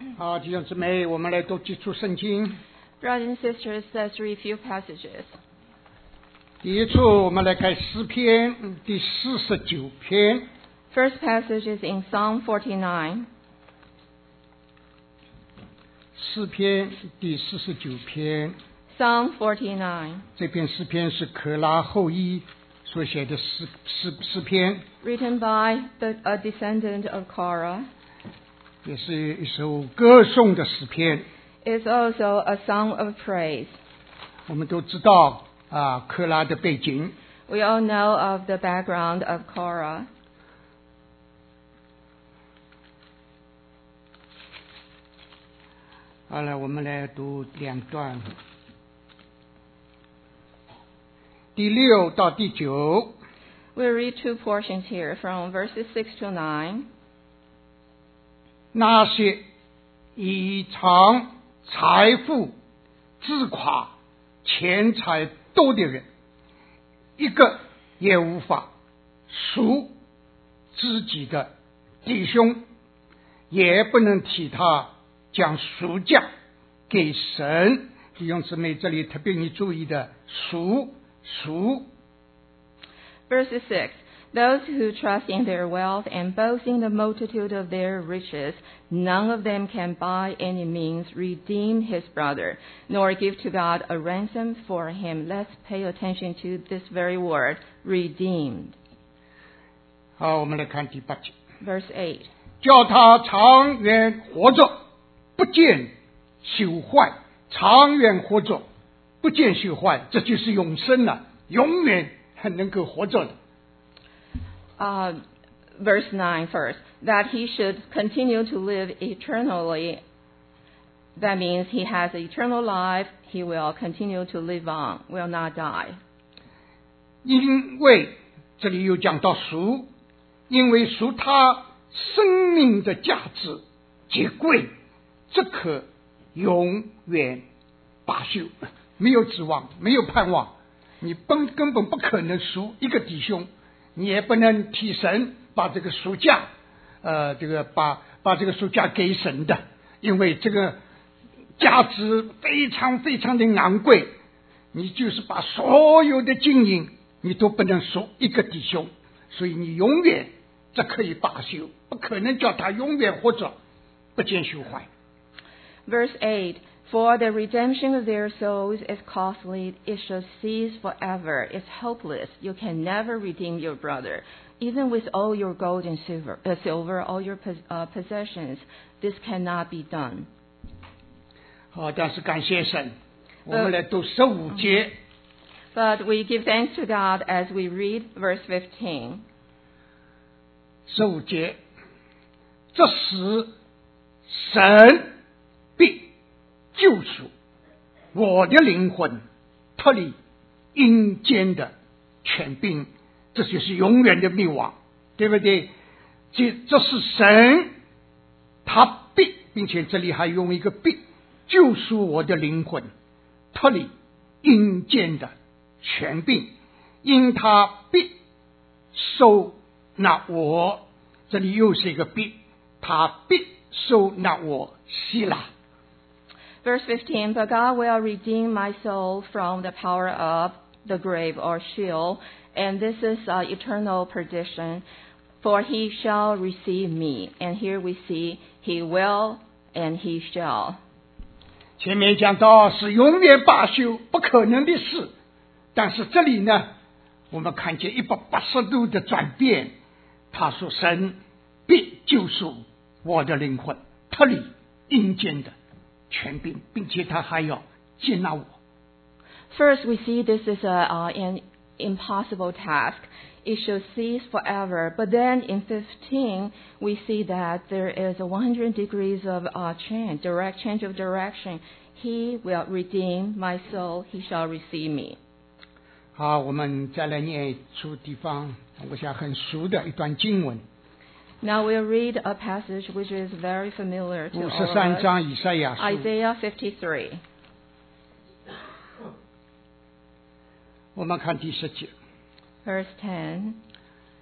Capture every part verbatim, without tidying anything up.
好，弟兄姊妹，我们来读基督圣经。 Brothers and sisters, let's read few passages. 第一处，我们来看诗篇第四十九篇。 First passage is in Psalm forty-nine. 诗篇第四十九篇， Psalm forty-nine, 这篇诗篇是可拉后裔所写的诗诗诗篇， written by the, a descendant of Korah. 也是一首歌颂的诗篇。 It's also a song of praise. 我们都知道啊，可拉的背景。 We all know of the background of Korah. 好了，我们来读两段，第六到第九。 We'll read two portions here from verses six to nine. 那些以藏财富自夸钱财多的人，一个也无法赎自己的弟兄，也不能替他将赎价给神。弟兄姊妹，这里特别你注意的赎赎。 Verse six. Those who trust in their wealth and boast in the multitude of their riches, none of them can by any means redeem his brother, nor give to God a ransom for him. Let's pay attention to this very word, redeemed. 好，我们来看第八节。 Verse eight. 叫他长远活着，不见朽坏；长远活着，不见朽坏，这就是永生了，永远很能够活着的。 Uh, verse nine first, that he should continue to live eternally. That means he has eternal life. He will continue to live on, will not die. 因为这里又讲到赎，因为赎他生命的价值极贵，这可永远罢休，没有指望，没有盼望，你根根本不可能赎一个弟兄。 你也不能替神把这个赎价，呃，这个把把这个赎价给神的，因为这个价值非常非常的昂贵，你就是把所有的金银你都不能赎一个弟兄，所以你永远这可以罢休，不可能叫他永远活着，不见朽坏。 Verse eight. For the redemption of their souls is costly, it shall cease forever. It's hopeless. You can never redeem your brother. Even with all your gold and silver, uh, silver all your pos- uh, possessions, this cannot be done. 好，但是感谢神，我们来读十五节。 But we give thanks to God as we read verse fifteen. 十五节，这时神必救赎我的灵魂，脱离阴间的权柄，这就是永远的灭亡，对不对？这这是神，他必，并且这里还用一个必，救赎我的灵魂，脱离阴间的权柄，因他必收纳我，这里又是一个必，他必收纳我希拉。 Verse fifteen, but God will redeem my soul from the power of the grave or Sheol, and this is uh, eternal perdition, for he shall receive me. And here we see he will and he shall. 前面讲到是永远罢休，不可能的事，但是这里呢，我们看见一百八十度的转变。他说：“神必救赎我的灵魂，脱离阴间的权柄，并且他还要接纳我。” First, we see this is a, uh, an impossible task. It shall cease forever. But then in fifteen, we see that there is a one hundred degrees of uh, change, direct change of direction. He will redeem my soul. He shall receive me. 好，我们再来念出地方，我想很熟的一段经文。 Now we'll read a passage which is very familiar to 五 all 十 of 三 us. 章以赛亚书， Isaiah fifty-three. 我们看第十节。 Verse ten.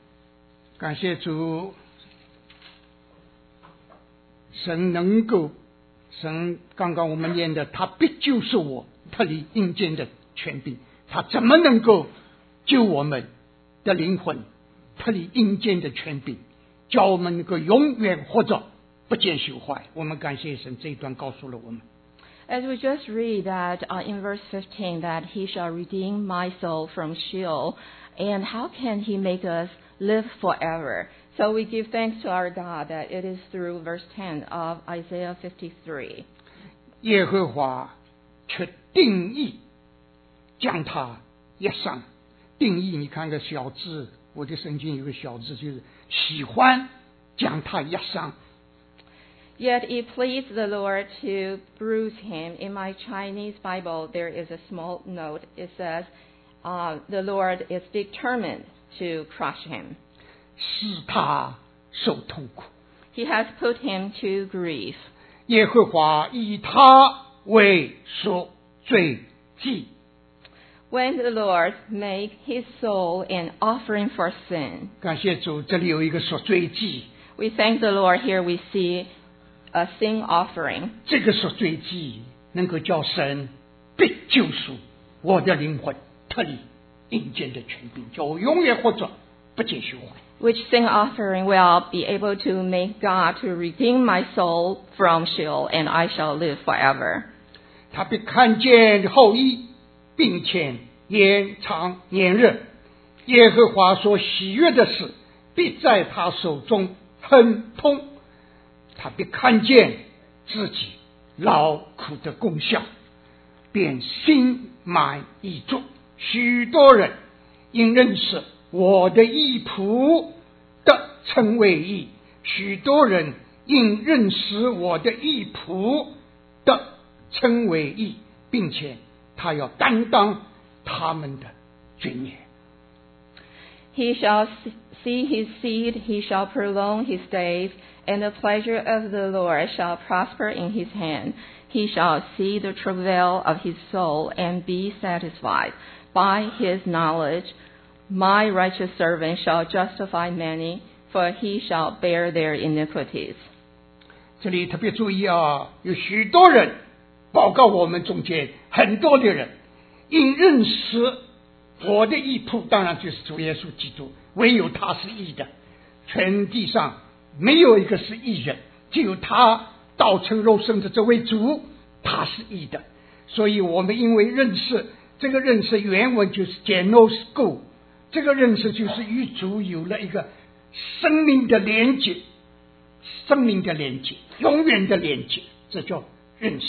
感谢主，神能够神刚刚我们念的，他必救赎我脱离阴间的权柄，他怎么能够救我们的灵魂脱离阴间的权柄，叫我们能够永远活着不见朽坏。我们感谢神，这一段告诉了我们。 As we just read that uh, in verse fifteen, that he shall redeem my soul from Sheol, and how can he make us live forever? So we give thanks to our God that it is through verse ten of Isaiah fifty-three. 耶和华却定义将他压伤，定义你看个小字，我的圣经有个小字，就是喜欢将他压伤。 Yet it pleased the Lord to bruise him. In my Chinese Bible, there is a small note. It says, uh, the Lord is determined to crush him. 使他受痛苦。 He has put him to grief. 耶和华以他为赎罪祭。 When the Lord made his soul an offering for sin. 感谢主，这里有一个赎罪祭。 We thank the Lord. Here we see a sin offering. 这个赎罪祭能够叫神必救赎我的灵魂脱离阴间的权柄，叫我永远活着不见朽坏。 Which sin offering will be able to make God to redeem my soul from Sheol, and I shall live forever. 他必看见后裔，并且延长年日。耶和华所喜悦的事，必在他手中亨通。他必看见自己劳苦的功效，便心满意足。许多人因认识我的义仆的称为义，许多人因认识我的义仆的称为义，并且他要担当他们的罪孽。 He shall see his seed, he shall prolong his days, and the pleasure of the Lord shall prosper in his hand. He shall see the travail of his soul and be satisfied. By his knowledge, my righteous servant shall justify many, for he shall bear their iniquities. 这里特别注意啊，有许多人报告我们中间很多的人因认识我的义仆，当然就是主耶稣基督，唯有他是义的，全地上没有一个是义人，只有他道成肉身的这位主，他是义的。所以我们因为认识，这个认识原文就是 genosko， 这个认识就是与主有了一个生命的连接，生命的连接，永远的连接，这叫认识。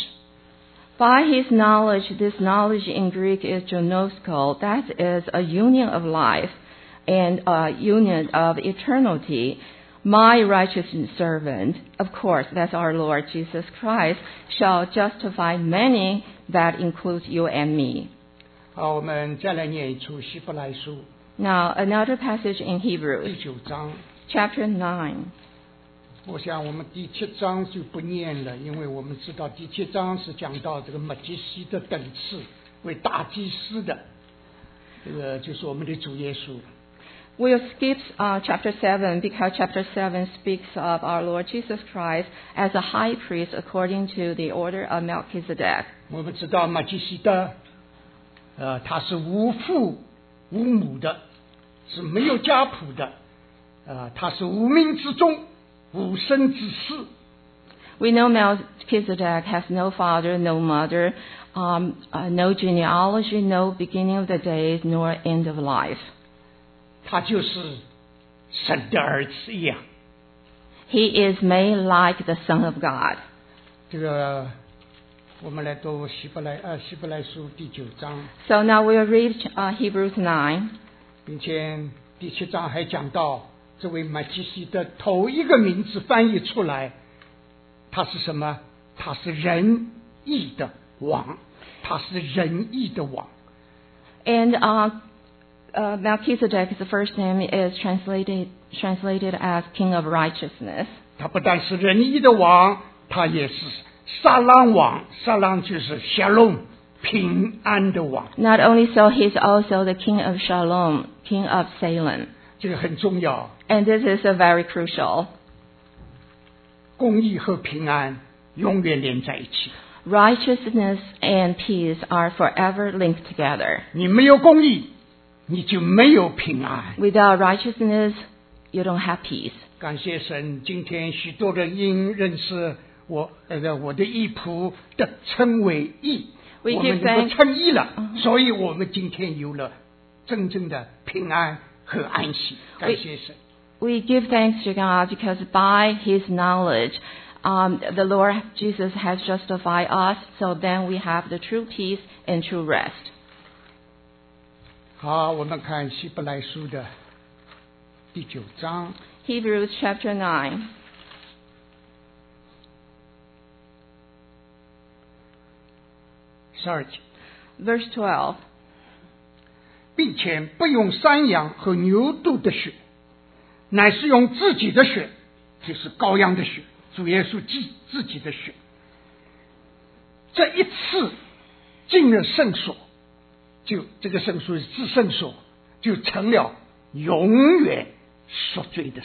By his knowledge, this knowledge in Greek is gnosko, that is a union of life and a union of eternity. My righteous servant, of course, that's our Lord Jesus Christ, shall justify many, that includes you and me. 好，我们再来念一处希伯来书 Now, another passage in 第 Hebrews, 九章。 chapter nine. 我想我们第七章就不念了，因为我们知道第七章是讲到这个麦基西的等次为大祭司的，这个就是我们的主耶稣。 We'll skip uh, chapter seven because chapter seven speaks of our Lord Jesus Christ as a high priest according to the order of Melchizedek. 我们知道麦基西德，呃，他是无父无母的，是没有家谱的，呃，他是无名之中无生之士。 We know Melchizedek has no father, no mother, um, uh, no genealogy, no beginning of the days, nor end of life. 他就是神的儿子一样。 He is made like the Son of God. 这个我们来读希伯来呃希伯来书第九章， So now we'll read uh, Hebrews nine. 并且第七章还讲到这位麦基西的头一个名字翻译出来，他是什么？他是仁义的王，他是仁义的王。 And uh, uh, Melchizedek, the first name, is translated translated as King of Righteousness. 他不但是仁义的王，他也是撒朗王。撒朗就是夏隆，平安的王。 Not only so, he's also the King of Shalom, King of Salem. 这个很重要。 And this is a very crucial. 公义和平安永远连在一起。 Righteousness and peace are forever linked together. 你没有公义，你就没有平安。 Without righteousness, you don't have peace. 感谢神，今天许多人因认识我呃我的义仆的称为义， We 我 give 们能够 thanks. 称义了，所以我们今天有了真正的平安和安息。感谢神。 We give thanks to God because by His knowledge, um, the Lord Jesus has justified us, so then we have the true peace and true rest. 好，我们看希伯来书的第九章 Hebrews chapter nine, 十二节， verse twelve. 并且不用山羊和牛犊的血，乃是用自己的血，就是羔羊的血，主耶稣自自己的血。这一次进了圣所，就这个圣所是至圣所，就成了永远赎罪的事。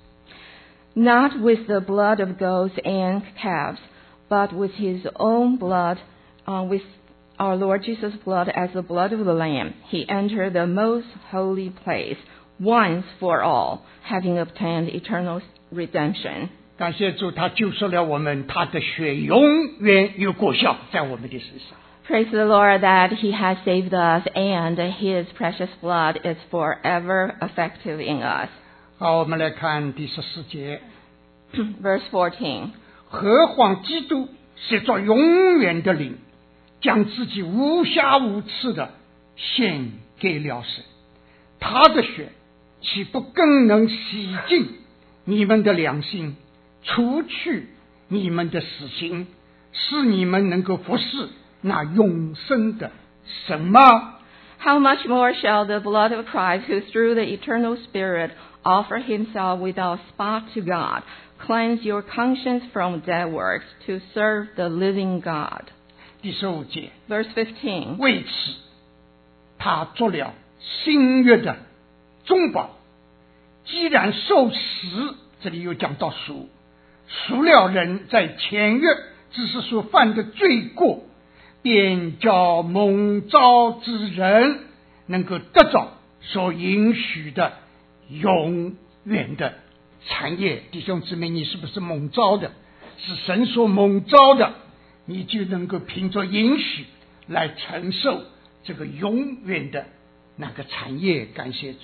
Not with the blood of goats and calves, but with His own blood, uh, with our Lord Jesus' blood as the blood of the Lamb, He entered the most holy place once for all, having obtained eternal redemption. 感谢主，他救赎了我们，他的血永远有果效在我们的身上。 Praise the Lord that He has saved us and His precious blood is forever effective in us. 好，我们来看第十四节。 Verse fourteen. 何况基督是做永远的灵，将自己无瑕无疵的献给了神，他的血岂不更能洗净你们的良心，除去你们的死刑，使你们能够服侍那永生的神吗？ How much more shall the blood of Christ, who through the eternal Spirit offer Himself without spot to God, cleanse your conscience from dead works to serve the living God? 第十五节， Verse fifteen. 为此他做了新约的中保，既然受死，这里又讲到赎，赎了人在前约只是所犯的罪过，便叫蒙召之人能够得着所允许的永远的产业。弟兄姊妹，你是不是蒙召的？是神所蒙召的，你就能够凭着允许来承受这个永远的那个产业。感谢主。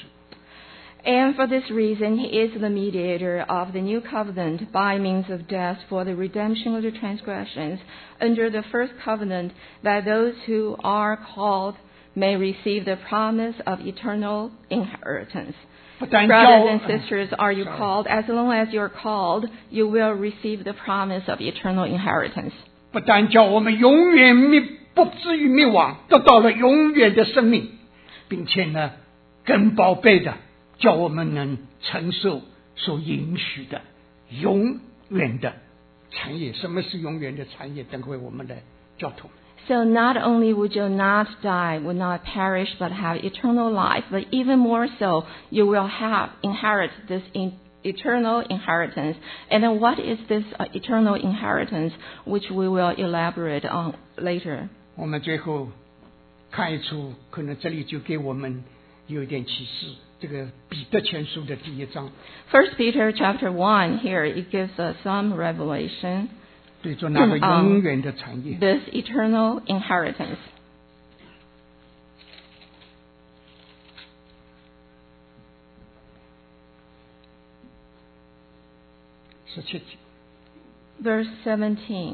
And for this reason, He is the mediator of the new covenant by means of death for the redemption of the transgressions under the first covenant, that those who are called may receive the promise of eternal inheritance. 不但叫 Brothers and sisters, are you Sorry. called? As long as you're called, you will receive the promise of eternal inheritance. 不但叫我们永远灭不至于灭亡，得到了永远的生命，并且呢，更宝贝的，叫我们能承受所允许的永远的产业。什么是永远的产业？等会我们来交通。 So not only would you not die, would not perish, but have eternal life, but even more so, you will have inherit this in, eternal inheritance. And then what is this uh, eternal inheritance, which we will elaborate on later? 我们最后看一处，可能这里就给我们有一点启示。这个彼得前书的第一章， First Peter chapter one, here it gives us some revelation. 对着那个永远的产业。 This eternal inheritance. 十七节， Verse seventeen.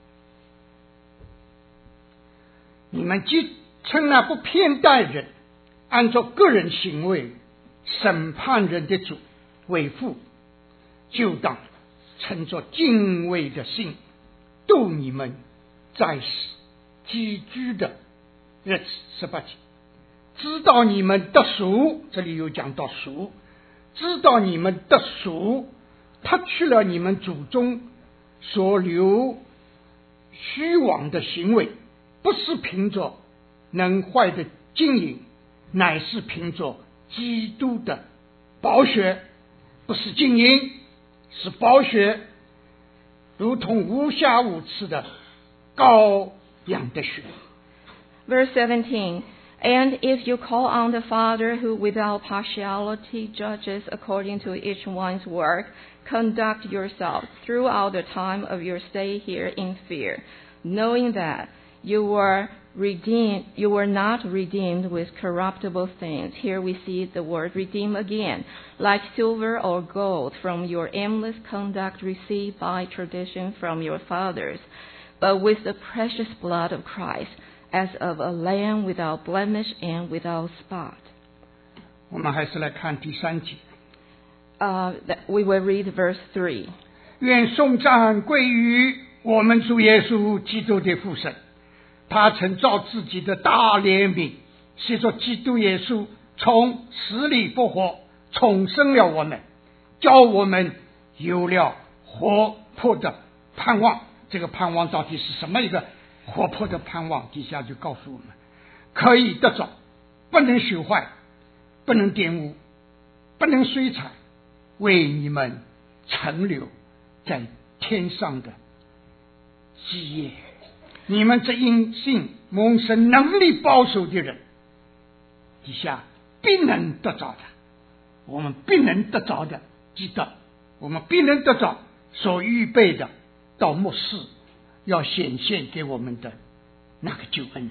你们既称那不偏待人，按照个人行为审判人的主为父，就当乘着敬畏的心，度你们在世寄居的日子。十八节，知道你们的赎，这里有讲到赎，知道你们的赎，他去了你们祖宗所留虚妄的行为，不是凭着能坏的经营，乃是凭着基督的宝血，不是经营，是宝血。 如同无瑕无疵的羔羊的血。 Verse seventeen, and if you call on the Father who without partiality judges according to each one's work, conduct yourself throughout the time of your stay here in fear, knowing that you were redeemed, you were not redeemed with corruptible things. Here we see the word redeem again, like silver or gold from your aimless conduct received by tradition from your fathers, but with the precious blood of Christ, as of a lamb without blemish and without spot. 我们还是来看第三节。 Uh, we will read verse three. 愿颂赞归于我们主耶稣基督的父神，他曾照自己的大怜悯，借着基督耶稣从死里复活，重生了我们，叫我们有了活泼的盼望。这个盼望到底是什么一个活泼的盼望？底下就告诉我们，可以得着，不能朽坏，不能玷污，不能衰残，为你们存留在天上的基业。你们这因信蒙神能力保守的人，底下必能得着的，我们必能得着的，记得我们必能得着所预备的，到末世要显现给我们的那个救恩。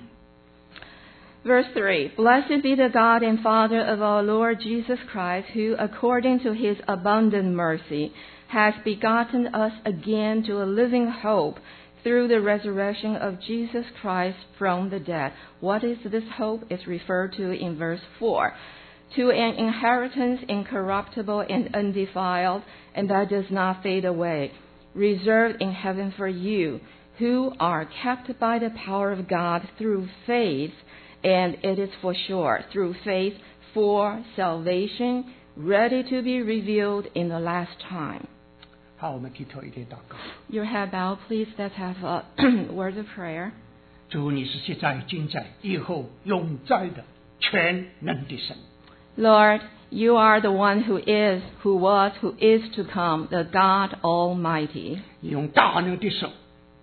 Verse three, Blessed be the God and Father of our Lord Jesus Christ, who according to his abundant mercy has begotten us again to a living hope through the resurrection of Jesus Christ from the dead. What is this hope? It's referred to in verse four. To an inheritance incorruptible and undefiled, and that does not fade away, reserved in heaven for you, who are kept by the power of God through faith, and it is for sure, through faith for salvation, ready to be revealed in the last time. 好，我们低头一点祷告。 Your head bowed, please. Let's have a word of prayer. 主，你是现在、今在、以后永在的全能的神。 Lord, you are the one who is, who was, who is to come, the God Almighty. 你用大能的手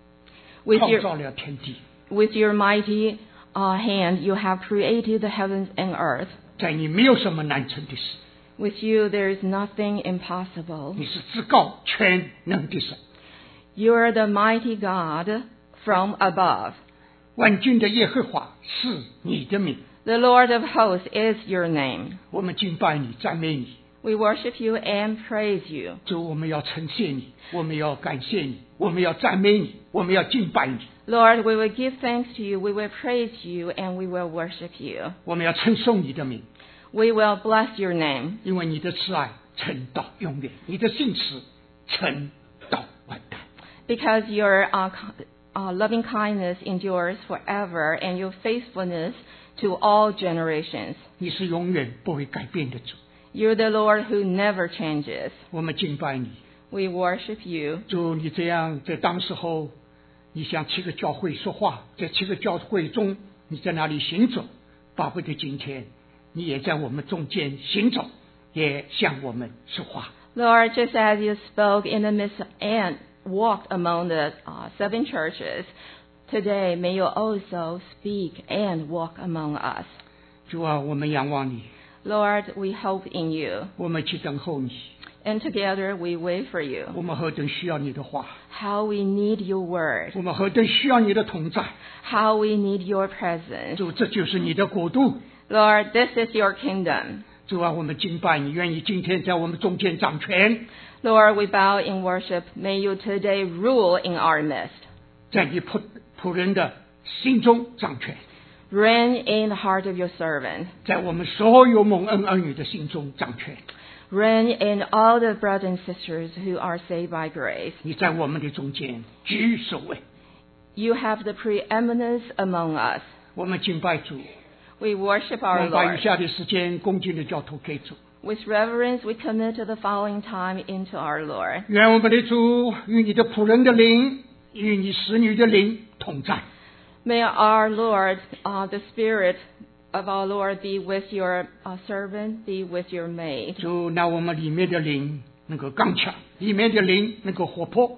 With 创 your, 造了天地， with your mighty uh, hand, you have created the heavens and earth. 在你没有什么难成的事。 With you, there is nothing impossible. 你是至高全能的神， You are the mighty God from above. 万军的耶和华是你的名。 The Lord of hosts is your name. 我们敬拜你，赞美你。 We worship you and praise you. 主，我们要称谢你，我们要感谢你，我们要赞美你，我们要敬拜你。 Lord, we will give thanks to you, we will praise you, and we will worship you. 我们要称颂你的名， We will bless your name, 因为你的慈爱存到永远，你的信实存到万代。 because your uh, ki- uh, loving kindness endures forever, and your faithfulness to all generations. 你是永远不会改变的主， You're the Lord who never changes. 我们敬拜你。 We worship you. 主，你这样在当时候，你向七个教会说话，在七个教会中，你在那里行走，巴不得今天你也在我们中间行走，也向我们说话。 Lord, just as you spoke in the midst and walked among the uh, seven churches, today may you also speak and walk among us. 主啊，我们仰望你， Lord, we hope in you, 我们去等候你， and together we wait for you. 我们何等需要你的话， How we need your word, 我们何等需要你的同在。 how we need your presence. 主，这就是你的国度。 Lord, this is your kingdom. 主啊，我们敬拜你，愿意今天在我们中间掌权， Lord, we bow in worship. May you today rule in our midst. 在你仆仆人的心中掌权， Reign in the heart of your servant. 在我们所有蒙恩儿女的心中掌权。 Reign in all the brothers and sisters who are saved by grace. 你在我们的中间居首位， You have the preeminence among us. 我们敬拜主。 We worship 我 our 们把余 Lord. 下的时间恭敬的交托给主。 With reverence, we commit the following time into our Lord. 愿我们的主与你的仆人的灵，与你使女的灵同在。 May our Lord, uh, the Spirit of our Lord, be with your uh, servant, be with your maid. 主，那我们里面的灵能够刚强，里面的灵能够活泼。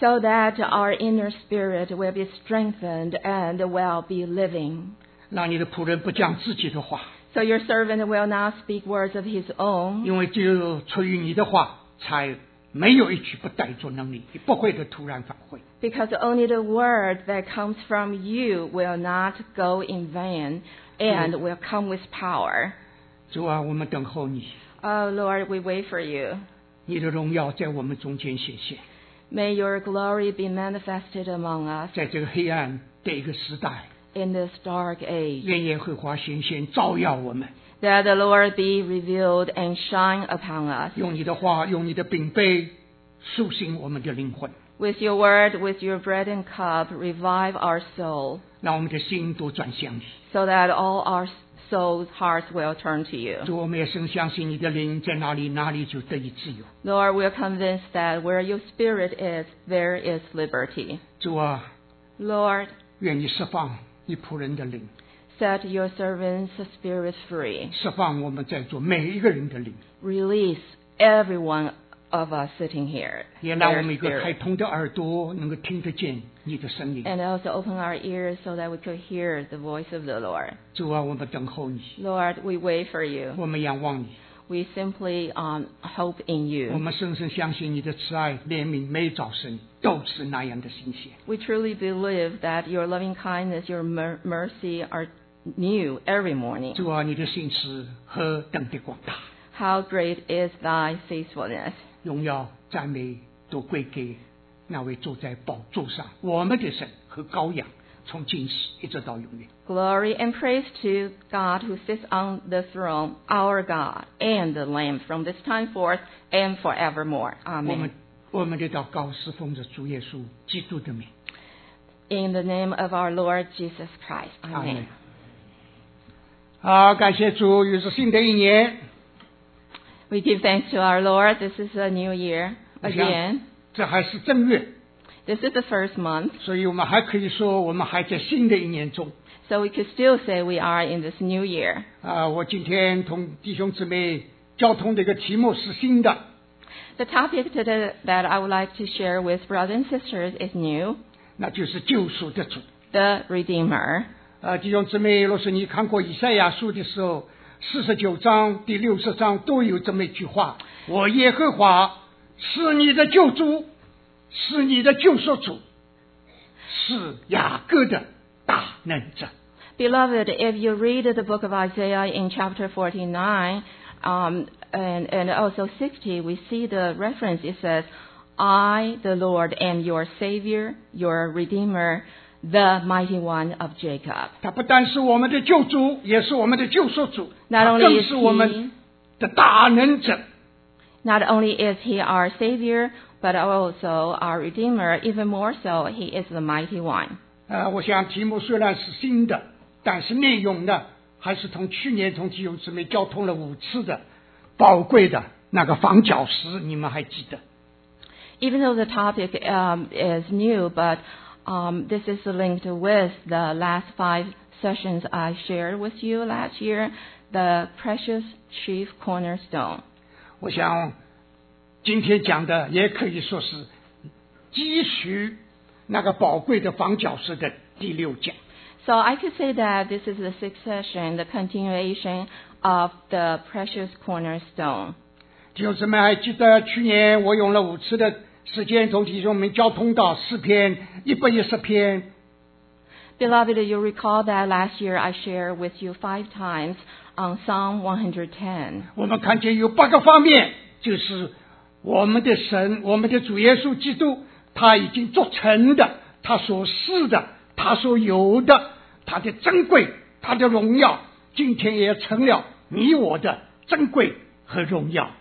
so that our inner spirit will be strengthened and will be living. 让你的仆人不讲自己的话， So your servant will not speak words of his own, 因为只有出于你的话，才没有一句不带着能力，不会的突然返回。 because only the word that comes from you will not go in vain and will come with power. 主啊，我们等候你， Oh Lord, we wait for you. 你的荣耀在我们中间显现， May your glory be manifested among us 在这个黑暗的一个时代， in this dark age. 愿耶和华显现照耀我们， That the Lord be revealed and shine upon us. 用你的话，用你的饼杯苏醒我们的灵魂， With your word, with your bread and cup, revive our soul, 让我们的心都转向你。 so that all our souls' hearts will turn to you. 主，我们也深相信你的灵在哪里，哪里就得以自由。 Lord, we are convinced that where your spirit is, there is liberty. 主啊， Lord, 愿你释放你仆人的灵， set your servants' spirits free. 释放我们在座每一个人的灵， Release every one of us sitting here, 也让我 their 们一个开 spirit. 通的耳朵能够听得见你的声音。 And also open our ears so that we could hear the voice of the Lord. 主啊，我们等候你， Lord, we wait for you. 我们仰望你， We simply um, hope in 我 you. 们深深相信你的慈爱、怜悯，每早晨都是那样的新鲜。 We truly believe that your loving kindness, your mer- mercy are new every morning. 主啊，你的信实何等的广大， How great is thy faithfulness. 荣耀赞美都归给那位坐在宝座上我们的神和羔羊，从今时一直到永远。 Glory and praise to God who sits on the throne, our God, and the Lamb from this time forth and forevermore. 我们 Amen. 我们的祷告是奉着主耶稣基督的名。 In the name of our Lord Jesus Christ. 阿 Amen. 门。好，感谢主，又是新的一年。 We give thanks to our Lord. This is a new year 我想 again. 这还是正月， This is the first month, 所以我们还可以说我们还在新的一年中。 so we could still say we are in this new year. 啊，我今天同弟兄姊妹交通的一个题目是新的， The topic today that I would like to share with brothers and sisters is new, 那就是救赎的主。 the Redeemer. 啊，弟兄姊妹，若是你看过以赛亚书的时候，四十九章、第六十章都有这么一句话：我耶和华是你的救主，是你的救赎主，是雅各的大能者。 Beloved, if you read the book of Isaiah in chapter forty-nine um, and, and also sixty, we see the reference. It says, I, the Lord, am your Savior, your Redeemer, the Mighty One of Jacob. 他不但是我们的救主，也是我们的救赎主， Not 他 only 更 is 是我 he, 们的大能者。 not only is he our Savior, but also our Redeemer. Even more so, he is the Mighty One. 啊，我想题目虽然是新的，但是内容呢，还是同去年同弟兄姊妹交通了五次的宝贵的那个房角石，你们还记得？ Even though the topic um, is new, but um, this is linked with the last five sessions I shared with you last year, the precious chief cornerstone. 我想今天讲的也可以说是继续那个宝贵的房角石的第六讲。 So I could say that this is the sixth session, the continuation of the precious cornerstone. 弟兄姊妹还记得去年我用了五次的时间同弟兄们交通到诗篇一百一十篇。 Beloved, you recall that last year I shared with you five times on Psalm one hundred ten. 我们看见有八个方面，就是我们的神，我们的主耶稣基督，他已经做成的，他所是的，他所有的，他的珍贵，他的荣耀，今天也成了你我的珍贵和荣耀。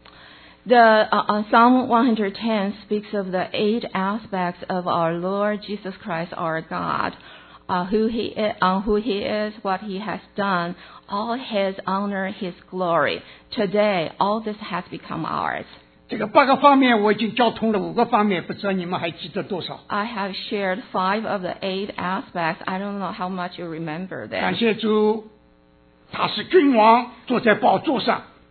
The uh, uh, Psalm one hundred ten speaks of the eight aspects of our Lord Jesus Christ, our God, uh, who he is, uh, who he is, what he has done, all his honor, his glory. Today, all this has become ours. 这个八个方面我已经交通了五个方面，不知道你们还记得多少？ I have shared five of the eight aspects. I don't know how much you remember 感 them. 谢主，他是君王，坐在宝座上，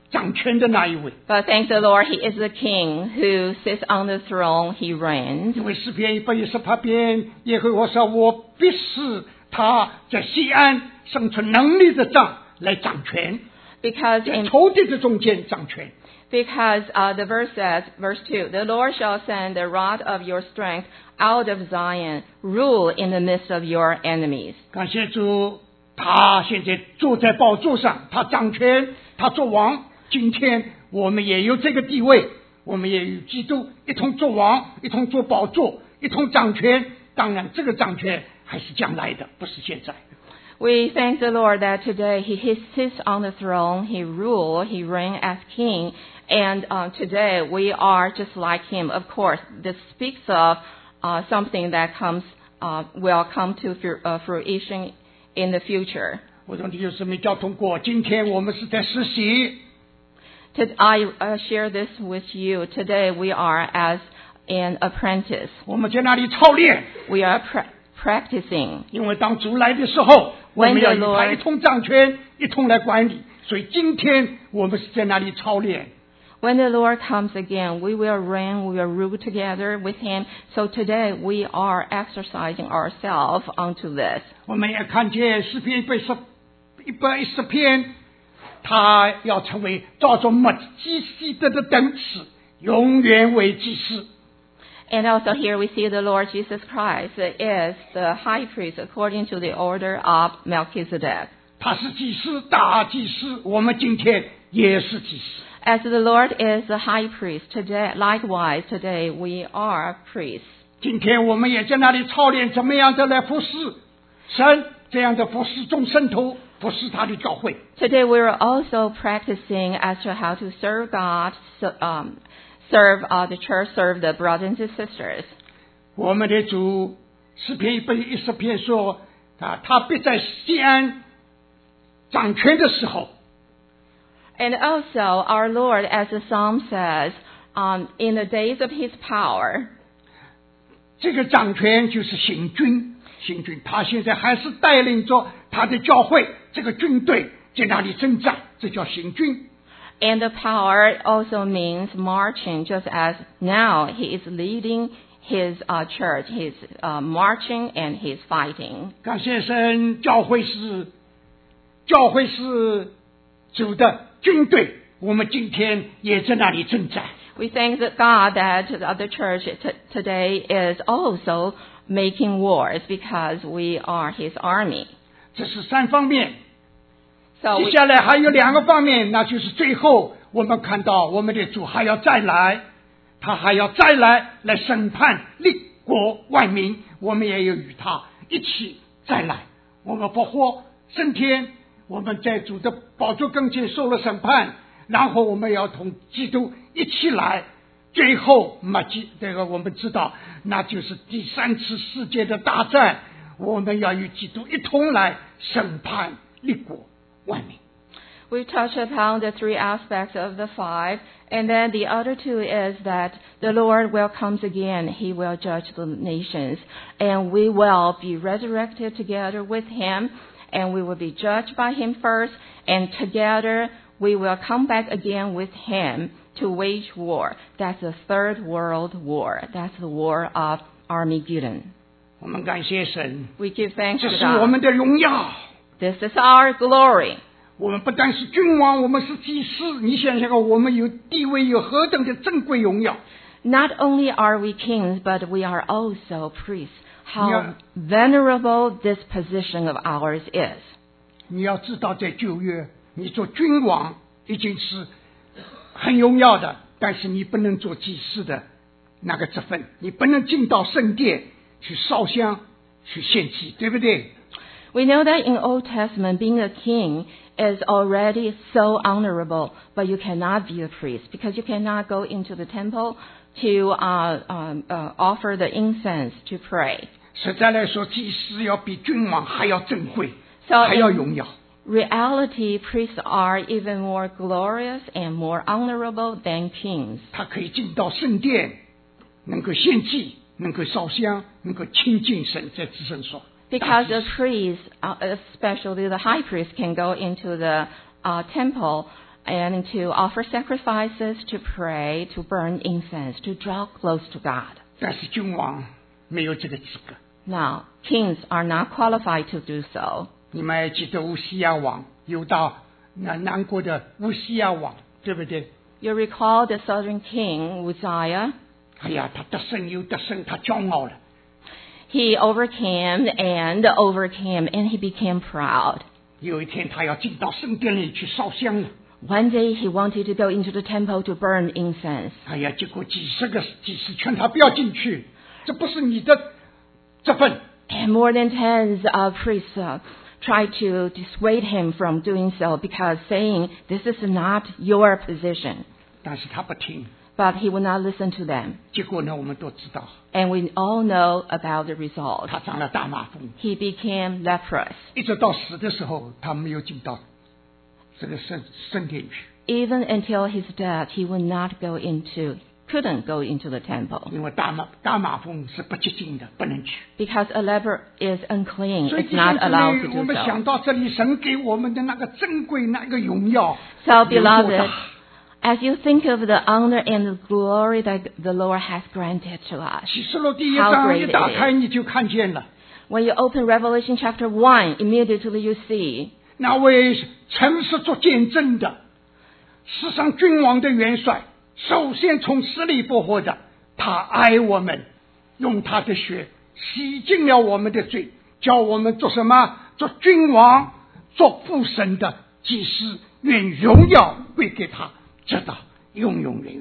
掌权的那一位。 But thank the Lord, He is the King who sits on the throne, He reigns. 因为诗篇一百一十八篇，耶和华说：“我必使他在西安生出能力的杖来掌权， Because 在 in 仇敌的中间掌权。” Because uh, the verse says, verse two, the Lord shall send the rod of your strength out of Zion, rule in the midst of your enemies. 感谢主，他现在坐在宝座上，他掌权，他做王。今天我们也有这个地位，我们也与基督一同做王，一同做宝座，一同掌权。当然，这个掌权还是将来的，不是现在。 We thank the Lord that today He, he sits on the throne, He rule, He reigns as King, and uh, today we are just like Him. Of course, this speaks of uh, something that comes uh, will come to fru- uh, fruition in the future. 我从弟兄姊妹交通过，今天我们是在实习。 To, I uh, share this with you. Today we are as an apprentice. 我们在那里操练， We are pra- practicing. 因为当主来的时候，我 When 们 the 要与他 Lord- 一同掌权，一同来管理。所以今天我们是在那里操练。 When the Lord comes again, we will reign, we will rule together with Him. So today we are exercising ourselves onto this. 我们也看见诗篇一百十一百一十篇，他要成为照着麦基洗德的等次，永远为祭司。 And also here we see the Lord Jesus Christ is the high priest according to the order of Melchizedek. 他是祭司，大祭司，我们今天也是祭司。 As the Lord is the high priest, today, likewise today we are priests. 今天我们也在那里操练怎么样的来服侍神，这样的服侍众圣徒，服侍他的教会。 Today we are also practicing as to how to serve God, so, um, serve uh, the church, serve the brothers and sisters. 我们的主诗篇一百一十篇说啊，他必在西安掌权的时候， And also our Lord, as the psalm says, um, in the days of His power, 这个掌权就是行军，行军。他现在还是带领着他的教会这个军队在那里征战，这叫行军。 and the power also means marching, just as now He is leading His uh, church, He's uh, marching and He's fighting. 感谢神，教会是教会是主的军队，我们今天也在那里征战。 We thank the God that the church t- today is also making wars because we are His army. 这是三方面。 So 接 we, 下来还有两个方面，那就是最后我们看到我们的主还要再来，他还要再来来审判立国万民，我们也要与他一起再来。我们复活升天，我们在主的宝座跟前受了审判，然后我们要同基督一起来。最后嘛，基这个我们知道，那就是第三次世界的大战，我们要与基督一同来审判立国万民。 we've touched upon the three aspects of the five, and then the other two is that the Lord will come again. He will judge the nations, and we will be resurrected together with Him, and we will be judged by Him first, and together we will come back again with Him to wage war. That's the third world war. That's the war of Armageddon. 我们感谢神， We give thanks 这 to 是我 God. 们的荣耀。 This is our glory. 我们不但是君王，我们是祭司。你想想看，我们有地位，有何等的珍贵荣耀！ Not only are we kings, but we are also priests. How Yeah. venerable this position of ours is. 你要知道，在旧约，你做君王已经是很荣耀的，但是你不能做祭司的那个职分，你不能进到圣殿去烧香、去献祭，对不对？ We know that in Old Testament, being a king is already so honorable, but you cannot be a priest because you cannot go into the temple to uh, um, uh, offer the incense to pray. 实在来说，祭司要比君王还要珍贵， So 还要 in 荣耀。 reality, priests are even more glorious and more honorable than kings. 他可以进到圣殿，能够献祭，能够烧香，能够亲近神，在至圣所。 Because the priest, uh, especially the high priest, can go into the uh, temple and to offer sacrifices, to pray, to burn incense, to draw close to God. 但是君王没有这个资格。 Now, kings are not qualified to do so. 你们还记得乌西亚王，犹大南南国的乌西亚王，对不对？ You recall the southern king, Uzziah? 哎呀，他得胜又得胜，他骄傲了。 He overcame and overcame, and he became proud. 有一天，他要进到圣殿里去烧香了。 One day he wanted to go into the temple to burn incense. 哎呀，结果几十个祭司劝他不要进去，这不是你的这份。 And more than tens of priests uh, tried to dissuade him from doing so because saying, this is not your position. 但是他不听。 But he would not listen to them. 结果呢，我们都知道， And we all know about the result. 他长了大麻风， He became leprous. 一直到死的时候，他没有进到这个圣圣殿去， Even until his death, he would not go into, couldn't go into the temple. 因为大麻大麻风是不洁净的，不能去。 Because a leper is unclean. 所以 It's 弟兄 not 姊 allowed to 妹，我 do 们 so. 想到这里，神给我们的那个珍贵、那个荣耀， So, 有多 beloved, 大？ as you think of the honor and the glory that the Lord has granted to us, 启示录第一 How 章 great 一 it 打 is. 开，你就看见了 when you open Revelation chapter one, immediately you see 那位诚实做见证的世上君王的元帅，首先从死里复活的，他爱我们，用他的血洗净了我们的罪，叫我们做什么？做君王，做父神的祭司，愿荣耀归给他，直到永永远远。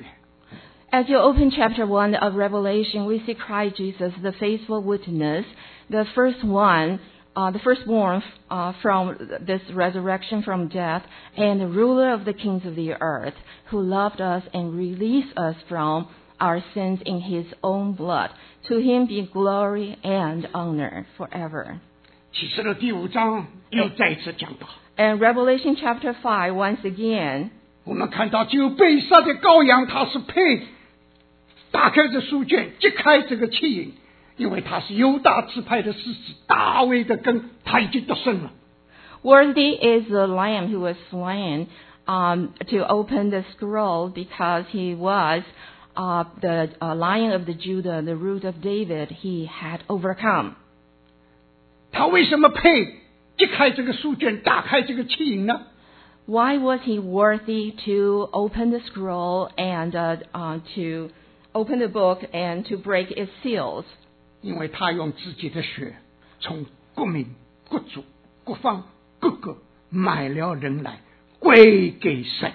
As you open chapter one of Revelation, we see Christ Jesus, the faithful witness, the first one, uh, the firstborn uh, from this resurrection from death, and the ruler of the kings of the earth, who loved us and released us from our sins in his own blood. To him be glory and honor forever. 启示录第五章又再一次讲到， And Revelation chapter five, once again, 我们看到只有被杀的羔羊，他是配打开这书卷，揭开这个器引，因为他是犹大支派的狮子，大卫的根，他已经得胜了。 worthy is the Lamb who was slain um, to open the scroll, because he was uh, the uh, Lion of the Judah, the root of David. He had overcome. 他为什么配揭开这个书卷，打开这个器引呢？ Why was he worthy to open the scroll and uh, uh, to open the book and to break its seals? 因为他用自己的血，从各民、各族、各方、各个买了人来，归给神。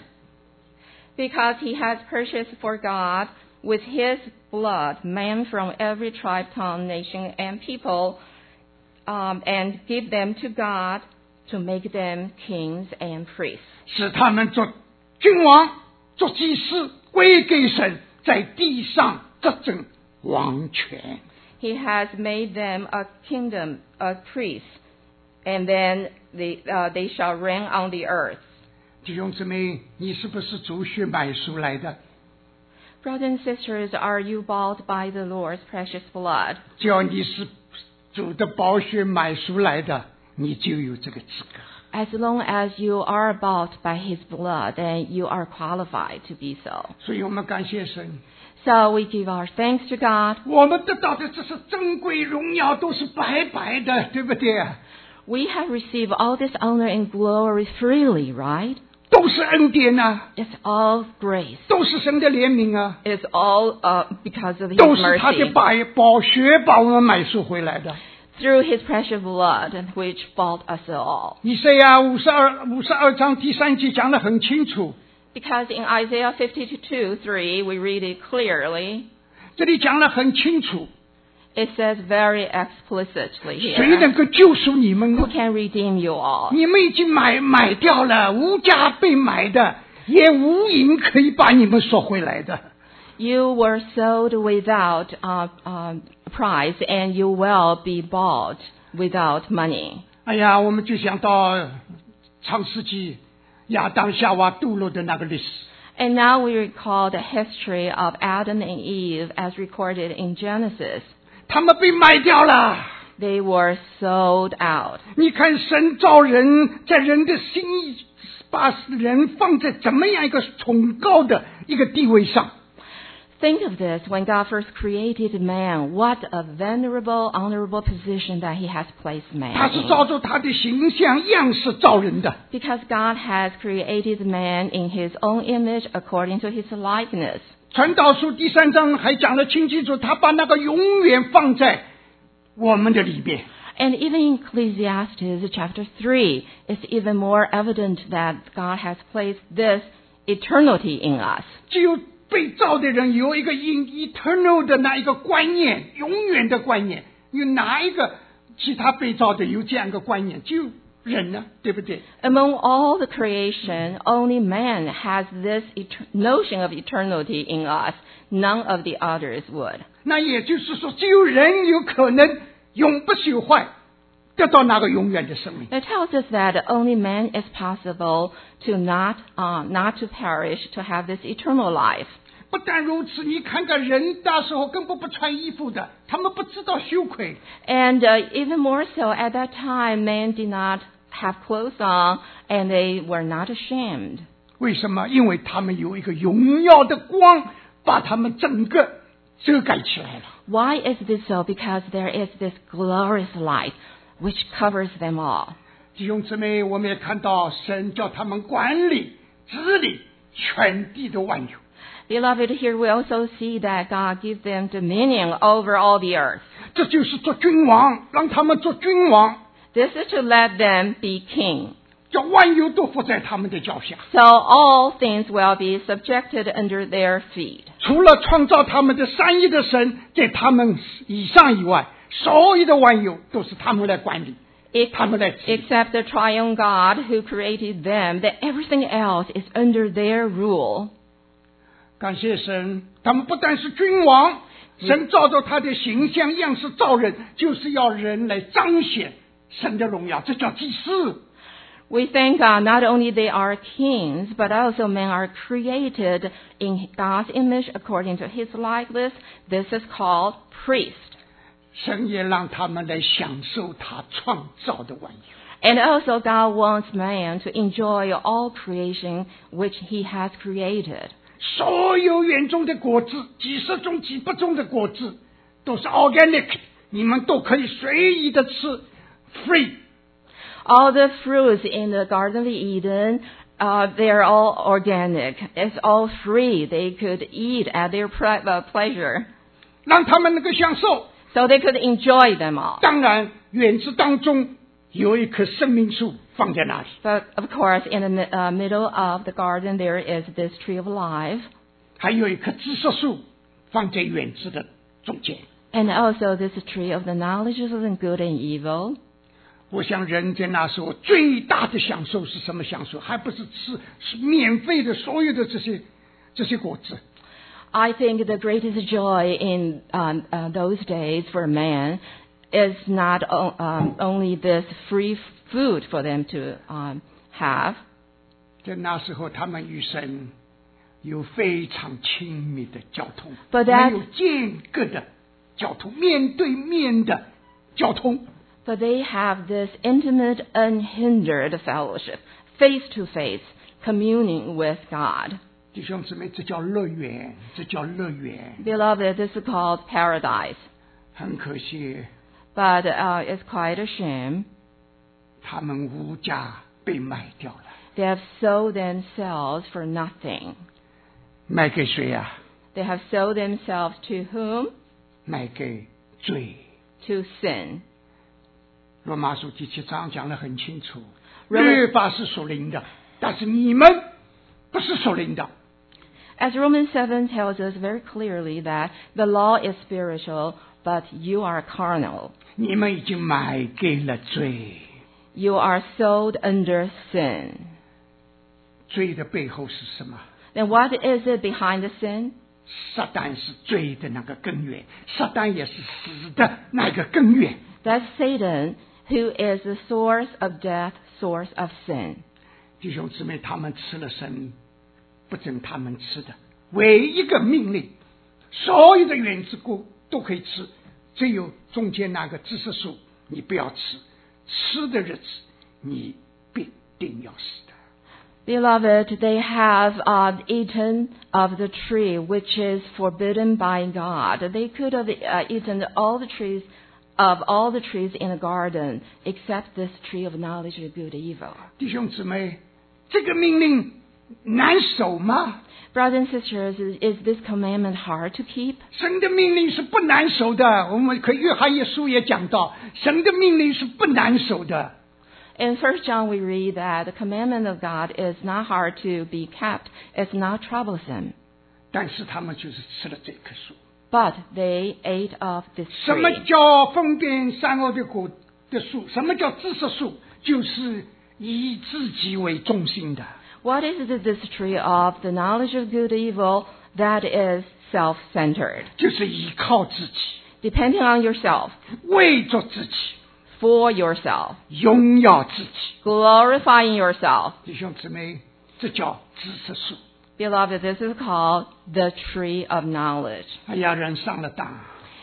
Because he has purchased for God with his blood men from every tribe, tongue, nation, and people, um, and give them to God to make them kings and priests. 使他们做君王、做祭司，归给神，在地上执政王权。 He has made them a kingdom, a priest, and then they, uh, they shall reign on the earth. 弟兄姊妹，你是不是主血买赎来的？ Brothers and sisters, are you bought by the Lord's precious blood? 只要你是主的宝血买赎来的，你就有这个资格。 As long as you are bought by his blood, then you are qualified to be so. 所以我们感谢神， So we give our thanks to God. 我们得到的这是珍贵荣耀，都是白白的，对不对？ We have received all this honor and glory freely, right? 都是恩典啊， It's all grace. 都是神的怜悯啊， It's all uh, because of his 都是他的 mercy. 宝宝血把我们买赎回来的。 Through his precious blood, which bought us all. 以赛亚五十二五十二章第三节讲得很清楚， Because in Isaiah fifty-two, three, we read it clearly. 这里讲得很清楚， It says very explicitly 谁能 here. 够救赎你们 Who 呢？ can redeem you all? 你们已经买买掉了，无价被买的，也无银可以把你们赎回来的。 You were sold without uh, uh, price, and you will be bought without money. 哎呀，我们就想到创世纪亚当夏娃堕落的那个历史。 And now we recall the history of Adam and Eve as recorded in Genesis. 他们被卖掉了。 They were sold out. 你看，神造人，在人的心意把人放在怎么样一个崇高的一个地位上。 Think of this, when God first created man, what a venerable, honorable position that he has placed man 他是 in. 照着他的形象样式造人的。 Because God has created man in his own image according to his likeness. 传道书第三章还讲得清清楚，他把那个永远放在我们的里面。 And even in Ecclesiastes chapter three, it's even more evident that God has placed this eternity in us. 只有被造的人有一个 eternal 的那一个观念，永远的观念。有哪一个其他被造的有这样一个观念？只有人呢，对不对？ Among all the creation, only man has this et- notion of eternity in us. None of the others would. 那也就是说，只有人有可能永不朽坏，得到那个永远的生命。 It tells us that only man is possible to not, uh, not to perish, to have this eternal life. 不但如此，你看看人那时候根本不穿衣服的，他们不知道羞愧。 And uh, even more so, at that time, men did not have clothes on, and they were not ashamed. 为什么？因为他们有一个荣耀的光，把他们整个遮盖起来了。 Why is this so? Because there is this glorious light which covers them all. 弟兄姊妹，我们也看到神叫他们管理、治理全地的万有。 Beloved, here we also see that God gives them dominion over all the earth. 这就是做君王，让他们做君王， This is to let them be king. 叫万有都伏在他们的脚下。 So all things will be subjected under their feet. 除了创造他们的三一的神在他们以上以外，所有的万有都是他们来管理， Ex- 他们来治理。 Except the triune God who created them, that everything else is under their rule. 感谢神，他们不但是君王，神照着他的形象样式造人，就是要人来彰显神的荣耀，这叫祭司。 We thank God not only they are kings, but also men are created in God's image according to his likeness. This is called priest. 神也让他们来享受他创造的万有。 And also God wants man to enjoy all creation which he has created. 所有园中的果子，几十种、几百种的果子，都是 organic， 你们都可以随意的吃 ，free。 All the fruits in the Garden of Eden, uh, they're all organic. It's all free. They could eat at their pre- uh, pleasure. 让他们能够享受。 So they could enjoy them all. 当然，园子当中有一棵生命树放在那里， But of course, in the mi- uh, middle of the garden, there is this tree of life. 还有一棵知识树放在园子的中间。 And also this tree of the knowledge of the good and evil. 我想人在那时候最大的享受是什么享受？还不是吃是免费的所有的这些这些果子。 I think the greatest joy in um, uh, those days for man is not o- um, only this free food for them to um, have, 在那时候，他们与神有非常亲密的交通， But that- 没有间隔的交通，面对面的交通。 but they have this intimate, unhindered fellowship, face to face, communing with God. 弟兄姊妹，这叫乐园，这叫乐园。 Beloved, this is called paradise. 很可惜， But uh, it's quite a shame. 他们无价被卖掉了。 They have sold themselves for nothing. 卖给谁呀、啊？ They have sold themselves to whom? 卖给罪。 To sin. 罗马书第七章讲得很清楚， Roman- 律法是属灵的，但是你们不是属灵的。 As Romans seven tells us very clearly that the law is spiritual, but you are carnal. 你们已经买给了罪， You are sold under sin. 罪的背后是什么？ Then what is it behind the sin? 撒旦是罪的那个根源，撒旦也是死的那个根源。 That's Satan, who is the source of death, source of sin. 弟兄姊妹，他们吃了神不准他们吃的唯一个命令，所有的园子果都可以吃，只有中间那个知识树你不要吃，吃的日子你必定要死的。 Beloved, they have uh, eaten of the tree which is forbidden by God. They could have uh, eaten all the trees of all the trees in the garden except this tree of knowledge of good and evil. 弟兄姊妹，这个命令难守吗？ Brothers and sisters, is, is this commandment hard to keep? 神的命令是不难守的。我们可约翰一书也讲到，神的命令是不难守的。 In First John we read that the commandment of God is not hard to be kept. It's not troublesome. 但是他们就是吃了这棵树。 But they ate of this 什么 tree. 叫分辨善恶的果的树？什么叫知识树？就是以自己为中心的。 What is this tree of the knowledge of good and evil that is self-centered? 就是依靠自己， Depending on yourself, 为着自己， for yourself, 荣耀自己。 glorifying yourself. 弟兄姊妹，这叫知识树。 Beloved, this is called the tree of knowledge. 哎呀，人上了当，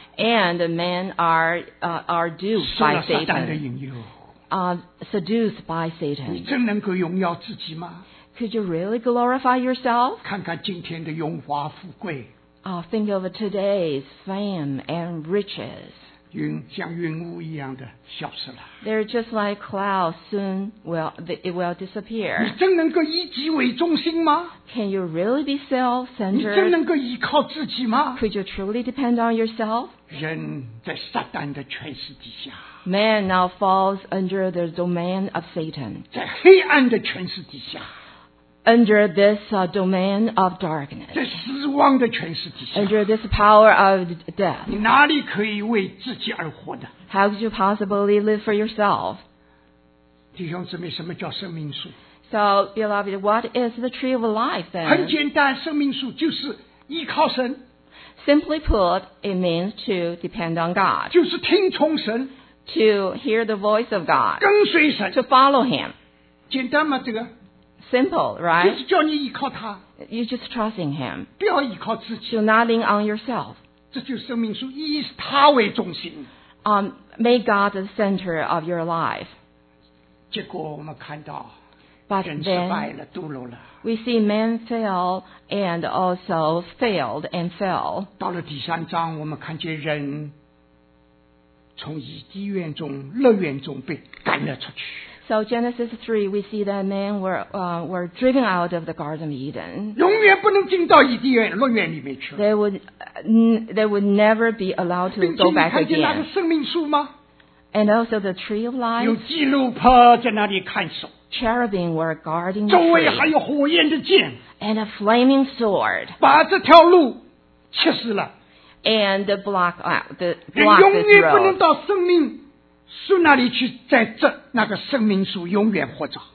And men are uh, are duped 受 by 了撒旦的 Satan, 引诱。 uh, seduced by 你 Satan. 真能够荣耀自己吗？ Could you really glorify yourself? 看看今天的荣华富贵， Uh, think of today's fame and riches. 云像云雾一样的消失了。 They're just like clouds. Soon will it will 你 disappear. 真能够以己为中心吗？ Can you really be 你真 self-centered? 能够依靠自己吗？ Could you truly depend on yourself? 人在撒旦的权势底下， Man now falls under the domain of Satan, 在黑暗的权势底下， under this uh, domain of darkness, 在死亡的权势底下， under this power of death. 你哪里可以为自己而活的？ How could you possibly live for yourself? 弟兄姊妹，什么叫生命树？ So, beloved, what is the tree of life 很 then? 简单，生命树就是依靠神， Simply put, it means to depend on God, 就是听从神， to hear the voice of God, 跟随神。 to follow Him. 简单吗？这个 Simple, 就 right? 是叫你依靠他， You just trust in Him. 不要依靠自己。 Do not lean on yourself. 这就是生命树，以他为中心。 Um, make God the center of your life. 结果我们看到 But 人失败 then 了，堕落了。 we see men fail and also failed and fell. 到了第三章，我们看见人从伊甸园中、乐园中被赶了出去。 So Genesis three, we see that men were uh, were driven out of the Garden of Eden. 永远不能进到伊甸园、乐园里面去了。 They would uh, n- they would never be allowed to 并且 go 你 back 看见那个 again. 生命树吗？ And also the tree of 有 life, 基路伯在那里看守， cherubim were guarding 周 the 围还 tree, 有火焰的剑， and a flaming sword, 把这条路切死了。 and the block uh, the 人 block 永 this 远不能 road. 到生命树那里去，在这那个生命树永远活着。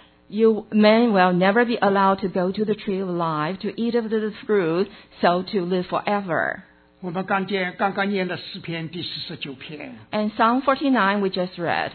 You men will never be allowed to go to the tree of life to eat of the fruit, so to live forever. 我们刚见刚刚念了诗篇第四十九篇， And Psalm forty-nine we just read.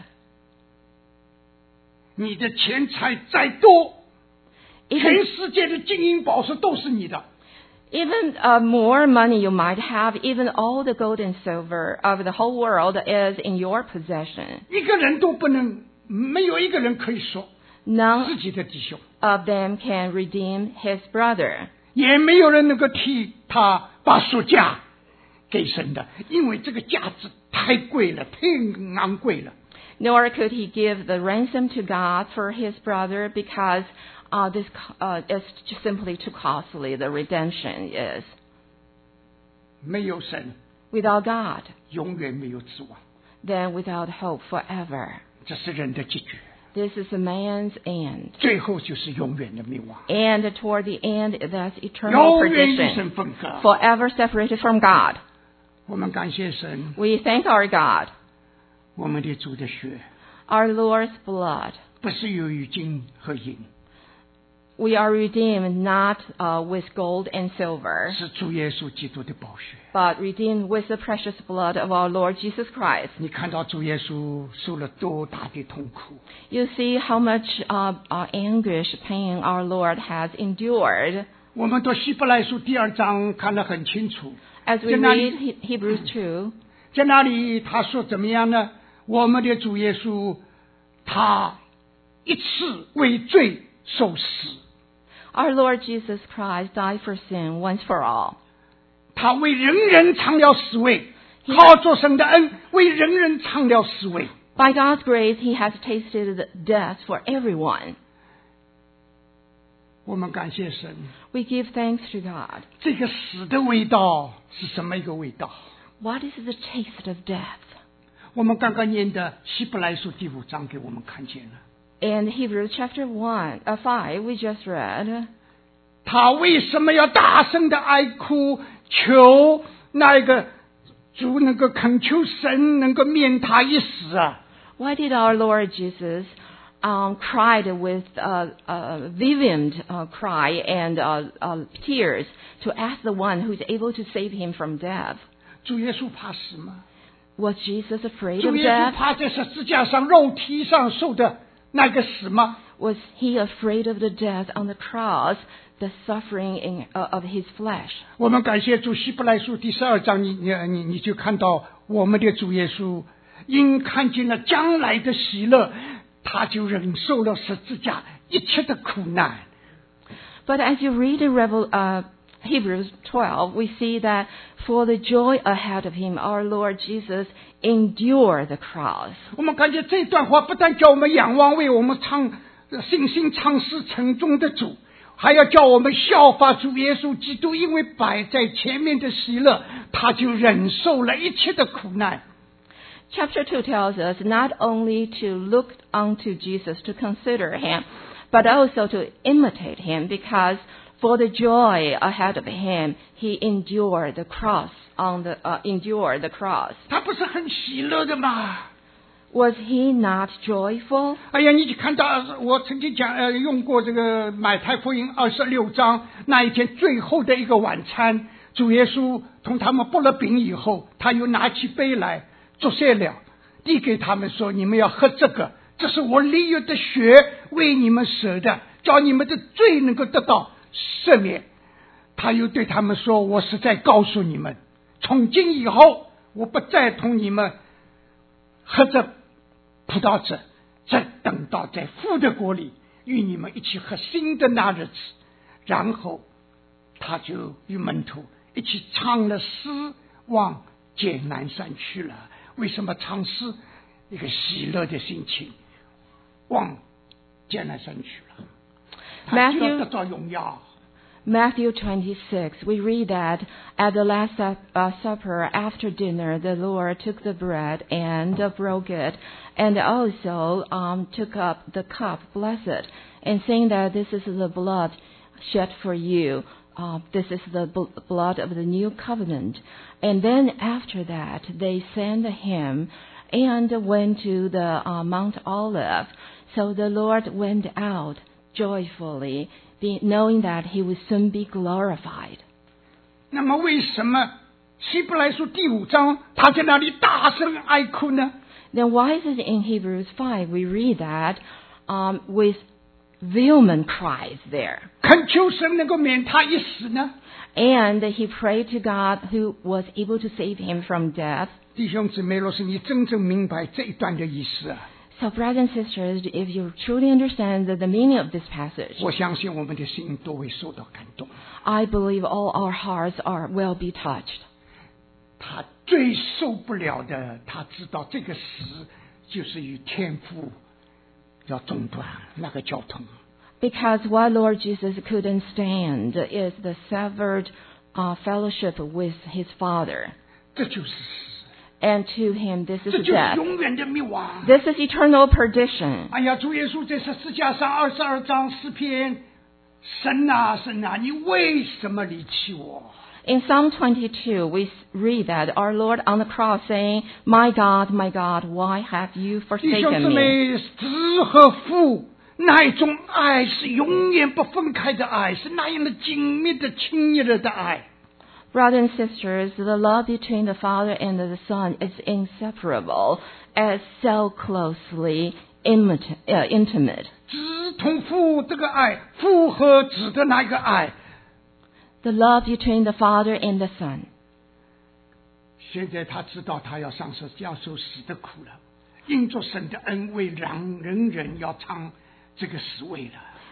你的钱财再多， Even 全世界的金银宝石都是你的。 even uh, more money you might have, even all the gold and silver of the whole world is in your possession. 一个人都不能，没有一个人可以说 None 自己的弟兄， of them can redeem his brother. 也没有人能够替他把赎价给神的，因为这个价值太贵了，太昂贵了。 Nor could he give the ransom to God for his brother because uh, this uh, is just simply too costly. The redemption is 没有神， without God, 永远没有指望， then without hope forever. 这是人的结局， This is a man's end. 最后就是永远的灭亡， And toward the end, that's eternal 永远与 perdition, 神分隔。 forever separated from God. 我们感谢神， We thank our God, 我们的主的血 our Lord's blood. 不是由于金和银， We are redeemed not uh, with gold and silver, 是主耶稣基督的宝血。 but redeemed with the precious blood of our Lord Jesus Christ. 你看到主耶稣受了多大的痛苦， You see how much uh, uh, anguish, pain our Lord has endured. 我们读希伯来书第二章看得很清楚。 As we 在那 read 里， He- Hebrews two, 在那里他说怎么样呢？我们的主耶稣，他一次为罪受死。 Our Lord Jesus Christ died for sin once for all. 他为人人尝了死味，靠着神的恩，为人人尝了死味。 By God's grace, he has tasted death for everyone. 我们感谢神。 We give thanks to God. 这个死的味道是什么一个味道？ What is the taste of death? 我们刚刚念的希伯来书第五章给我们看见了。 In Hebrews chapter one, uh, five, we just read, 他为什么要大声的哀哭，求那个主能够恳求神能够免他一死啊？ why did our Lord Jesus um, cried with uh, uh, vehement uh, cry and uh, uh, tears to ask the one who is able to save him from death? 主耶稣怕死吗？ Was Jesus afraid 主 of 耶稣 death? 怕在十字架上肉体上受的那个死吗？ Was he afraid of the death on the cross, the suffering in, uh, of his flesh? 我们感谢主，希伯来书第十二章，你你你你就看到我们的主耶稣，因看见了将来的喜乐，他就忍受了十字架一切的苦难。 But as you read in Revel, uh, Hebrews twelve, we see that for the joy ahead of him, our Lord Jesus endured the cross. 我们感觉这段话不但叫我们仰望为我们唱信心唱诗沉重的主，还要叫我们效法主耶稣基督，因为摆在前面的喜乐，他就忍受了一切的苦难。 Chapter two tells us not only to look unto Jesus, to consider him, but also to imitate him, because for the joy ahead of him, he endured the cross on the uh, endured the cross. 他不是很喜乐的吗？ Was he not joyful? 哎呀，你去看到我曾经讲呃用过这个马太福音二十六章那一天最后的一个晚餐，主耶稣同他们拨了饼以后，他又拿起杯来祝谢了，递给他们说：“你们要喝这个，这是我立约的血，为你们舍的，叫你们的罪能够得到赦免。”他又对他们说：“我是在告诉你们，从今以后，我不再同你们喝着葡萄汁，再等到在父的国里与你们一起喝新的那日子。”然后他就与门徒一起唱了诗，往艰难山去了。为什么唱诗？一个喜乐的心情，往艰难山去了，他就要得到荣耀。 Matthew twenty-six, we read that at the Last Sup- uh, Supper, after dinner, the Lord took the bread and uh, broke it, and also um, took up the cup, blessed it, and saying that this is the blood shed for you. Uh, this is the b- blood of the new covenant. And then after that, they sent him and went to the uh, Mount Olive. So the Lord went out joyfully, be, knowing that he would soon be glorified. 那么为什么希伯来书第五章他在那里大声哀哭呢？ Then why is it in Hebrews five we read that um, with vehement cries there? 恳求神能够免他一死呢？ And he prayed to God who was able to save him from death. 弟兄姊妹，若是你真正明白这一段的意思啊， So, brothers and sisters, if you truly understand the, the meaning of this passage, 我相信我们的心都会受到感动。 I believe all our hearts are will be touched. 他最受不了的，他知道这个死就是与天父要中断那个交通。 Because what Lord Jesus couldn't stand is the severed uh, fellowship with his Father. 这就是死， And to him, this 这 is 就是 death. 永远的灭亡。 This is eternal perdition. 哎呀，主耶稣在十字架上二十二章诗篇，神啊神啊，你为什么离弃我？ In Psalm twenty-two, we read that our Lord on the cross saying, My God, my God, why have you 弟兄姊 forsaken me? 妹，子和父那一种爱是永远不分开的爱，是那样的紧密的、亲热的爱。 Brothers and sisters, the love between the Father and the Son is inseparable, as so closely imit- uh, intimate. 子同父这个爱，父和子的那个爱， The love between the Father and the Son. 现在他知道他要上十字架受死的苦了，因着神的恩惠，让人人要尝这个死味了。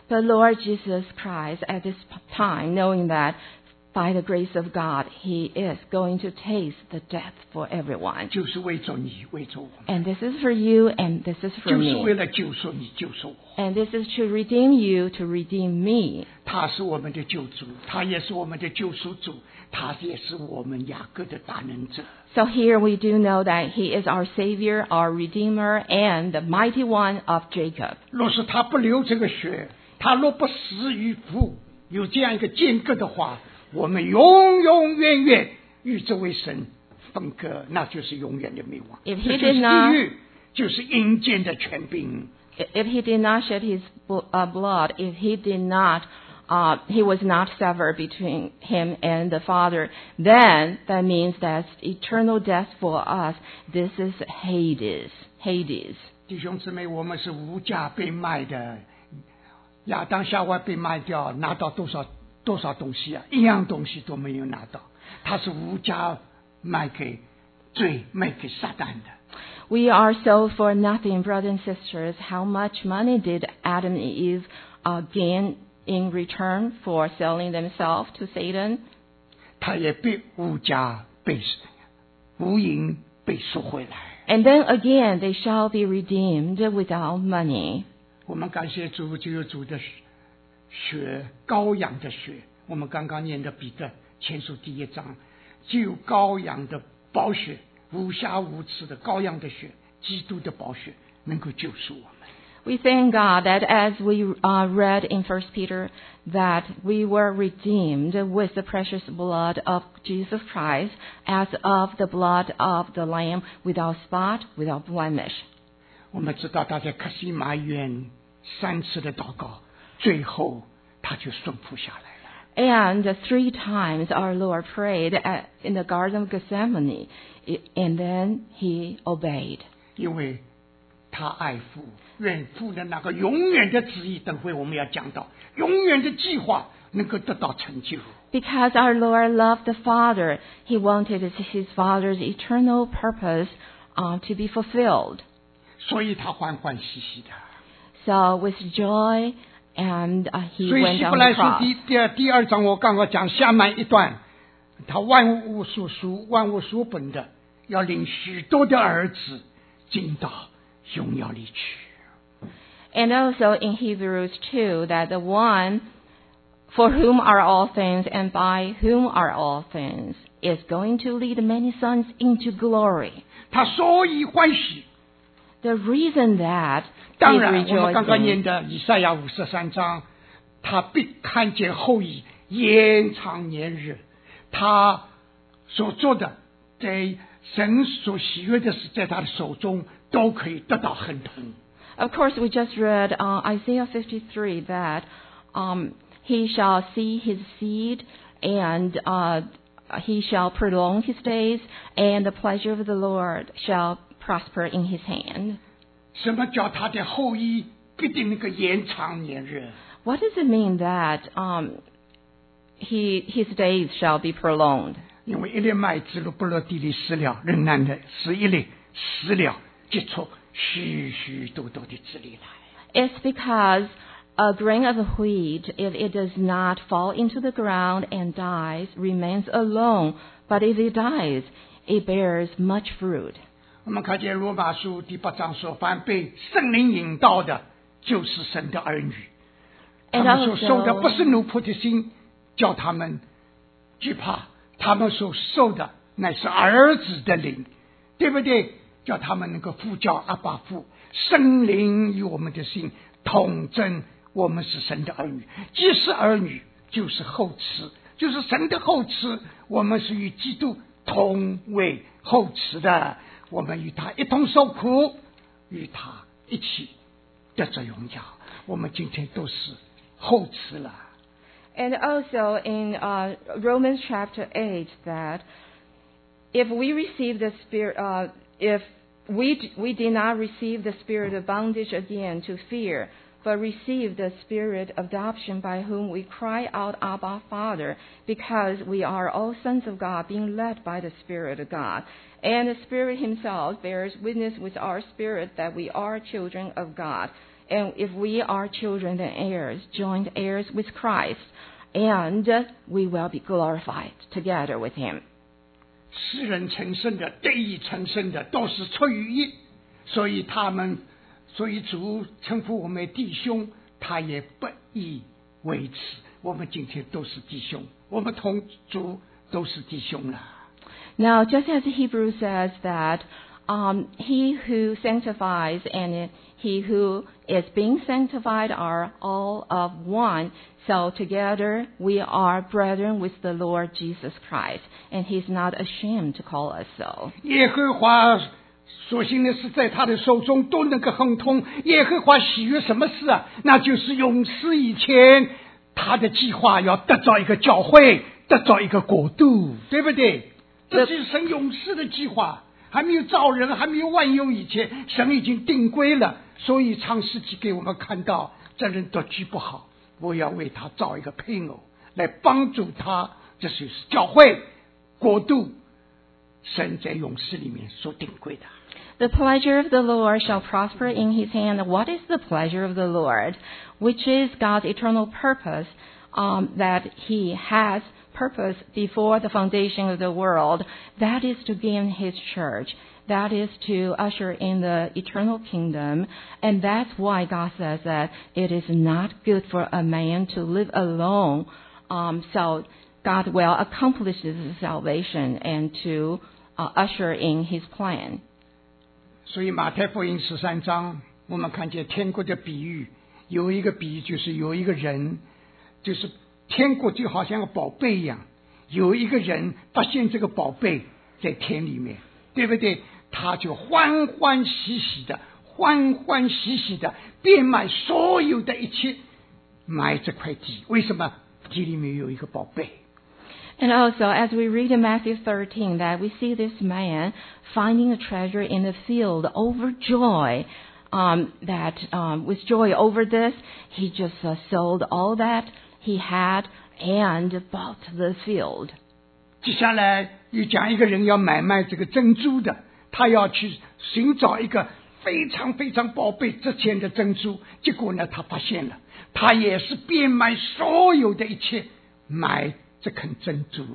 But Lord Jesus Christ, at this time, knowing that by the grace of God, He is going to taste the death for everyone. 就是为着你，为着我们， And this is for you, and this is for 就是为 me. 了救赎你，救赎我。 And this is to redeem you, to redeem me. 他是我们的救主，他也是我们的救赎主，他也是我们雅各的大能者。 So here we do know that He is our Savior, our Redeemer, and the mighty one of Jacob. 若是他不流这个血，他若不死于父，有这样一个间隔的话，我们永永远远与这位神分割，那就是永远的灭亡。 If 这 he 就是 did not- 地狱，就是阴间的权柄。 If He did not shed His bl- uh, blood, if He did not, uh, He was not severed between Him and the Father, then that means that's eternal death for us. This is Hades. Hades. 弟兄姊妹，我们是无价被卖的，亚当夏娃被卖掉，拿到多少多少东西啊？一样东西都没有拿到，他是无价卖给罪，卖给撒旦的。 We are sold for nothing, brothers and sisters. How much money did Adam and Eve uh, gain in return for selling themselves to Satan? 他也被无价被无银被赎回来。 And then again, they shall be redeemed without money. 我们感谢主，就有主的血，羔羊的血。我们刚刚念的彼得前书第一章，就有羔羊的宝血，无瑕无疵的羔羊的血，基督的宝血能够救赎我们。 We thank God that as we uh, read in First Peter, that we were redeemed with the precious blood of Jesus Christ, as of the blood of the Lamb, without spot, without blemish. 我们知道他在克西马园三次的祷告，最后他就顺服下来了。 And three times our Lord prayed at, in the Garden of Gethsemane, and then He obeyed. 因为他爱父，愿父的那个永远的旨意，等会我们要讲到永远的计划能够得到成就。 Because our Lord loved the Father, He wanted His Father's eternal purpose uh, to be fulfilled. 所以他欢欢喜喜的。 So with joy, and uh, He 所以 went 希 on 伯 the 来书 cross. 第第二第二章，我刚刚讲下面一段，他万物所属，万物所本的，要领许多的儿子进到荣耀里去。 And also in Hebrews two, that the one for whom are all things and by whom are all things is going to lead many sons into glory. 他所以欢喜。 The reason that 当 he's 然，我们刚刚 rejoicing, 念的以赛亚五十三章，他必看见后裔延长年日，他所做的，在神所喜悦的事，在他的手中都可以得到亨通。 of course, we just read uh, Isaiah fifty-three that um, he shall see his seed and uh, he shall prolong his days, and the pleasure of the Lord shall prosper in his hand. 什么叫他的后裔必定能够延长年日？ What does it mean that um, he his days shall be prolonged? 因为一粒麦子若不落地里死了，仍然的是一粒死了，结出许许多多的子粒来。 It's because a grain of wheat, if it does not fall into the ground and dies, remains alone. But if it dies, it bears much fruit. 我们看见罗马书第八章说，凡被圣灵引导的，就是神的儿女。他 And 们所受的 also- 不是奴仆的心，叫他们惧怕；他们所受的乃是儿子的灵，对不对？叫他们能够呼叫阿爸父，圣灵与我们的心同真，我们是神的儿女。既是儿女，就是后嗣，就是神的后嗣。我们是与基督同为后嗣的，我们与他一同受苦，与他一起得着荣耀。我们今天都是后嗣了。 And also in uh, Romans chapter eight, that if we receive the spirit, uh, if we we did not receive the spirit of bondage again to fear, but receive the spirit of adoption by whom we cry out, Abba, Father, because we are all sons of God, being led by the Spirit of God. And the Spirit Himself bears witness with our spirit that we are children of God. And if we are children, then heirs, joint heirs with Christ, and we will be glorified together with him. 世人成圣的得以成圣的都是出于义，所以他们所以主称呼我们弟兄，他也不以为耻。我们今天都是弟兄，我们同主都是弟兄了。 Now, just as Hebrew says that um, he who sanctifies and he who is being sanctified are all of one, so together we are brethren with the Lord Jesus Christ, and he's not ashamed to call us so. 耶和华所行的事在他的手中都能够亨通。耶和华喜悦什么事啊？那就是永世以前他的计划要得着一个教会，得着一个国度，对不对？这是神永世的计划，还没有造人，还没有万有以前，神已经定规了。所以创世纪给我们看到，这人独居不好，我要为他造一个配偶来帮助他。这就是教会国度，神在永世里面所定规的。 The pleasure of the Lord shall prosper in his hand. What is the pleasure of the Lord? Which is God's eternal purpose, um, that he has purpose before the foundation of the world. That is to gain his church. That is to usher in the eternal kingdom. And that's why God says that it is not good for a man to live alone. Um, so God will accomplish his salvation and to uh, usher in his plan. 所以马太福音十三章，我们看见天国的比喻，有一个比喻就是有一个人，就是天国就好像个宝贝一样，有一个人发现这个宝贝在天里面，对不对？他就欢欢喜喜的，欢欢喜喜的变卖所有的一切，买这块地。为什么？地里面有一个宝贝。 And also, as we read in Matthew thirteen, that we see this man finding a treasure in the field, overjoyed, um, that um, with joy over this, he just uh, sold all that he had and bought the field. 接下来又讲一个人要买卖这个珍珠的，他要去寻找一个非常非常宝贝值钱的珍珠，结果呢，他发现了，他也是变卖所有的一切买这颗珍珠。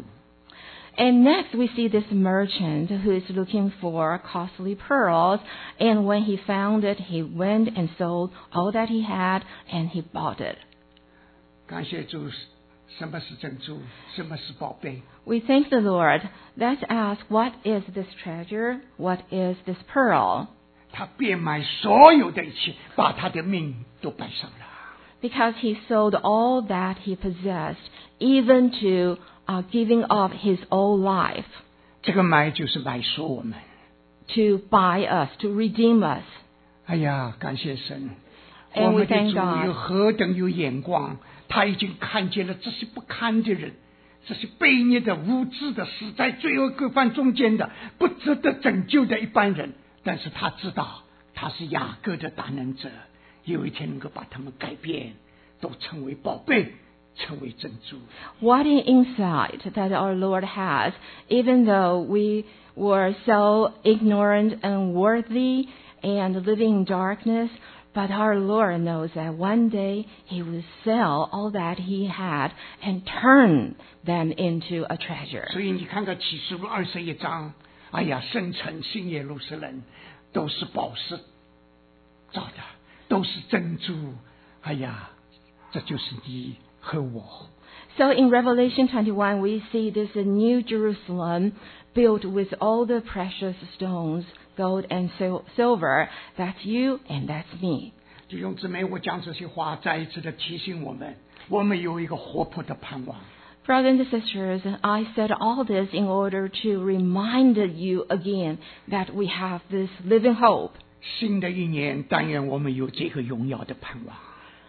And next we see this merchant who is looking for costly pearls, and when he found it, he went and sold all that he had and he bought it. 感谢主，什么是珍珠？什么是宝贝？ We thank the Lord. Let's ask, what is this treasure? What is this pearl? 他变卖所有的一切，把他的命都摆上了。 Because he sold all that he possessed, even to uh, giving up his own life 这个买就是买赎我们。 to buy us, to redeem us. 哎呀，感谢神！ And 我 we 们的 thank 主 God. 有何等有眼光，他已经看见了这些不堪的人，这些悖逆的、无知的、死在罪恶各犯中间的、不值得拯救的一般人。但是他知道，他是雅各的大能者，有一天能够把他们改变，都成为宝贝，成为珍珠。 What an insight that our Lord has, even though we were so ignorant and unworthy and living in darkness, but our Lord knows that one day He will sell all that He had and turn them into a treasure. 所以你看看启示录二十一章，哎呀，圣城新耶路撒冷都是宝石造的，都是珍珠。哎呀，这就是你和我。 So in Revelation twenty-one, we see this new Jerusalem built with all the precious stones, gold and sil- silver. That's you and that's me. 弟兄姊妹，我讲这些话，再一次的提醒我们，我们有一个活泼的盼望。 Brothers and sisters, I said all this in order to remind you again that we have this living hope. 新的一年，但愿我们有这个荣耀的盼望。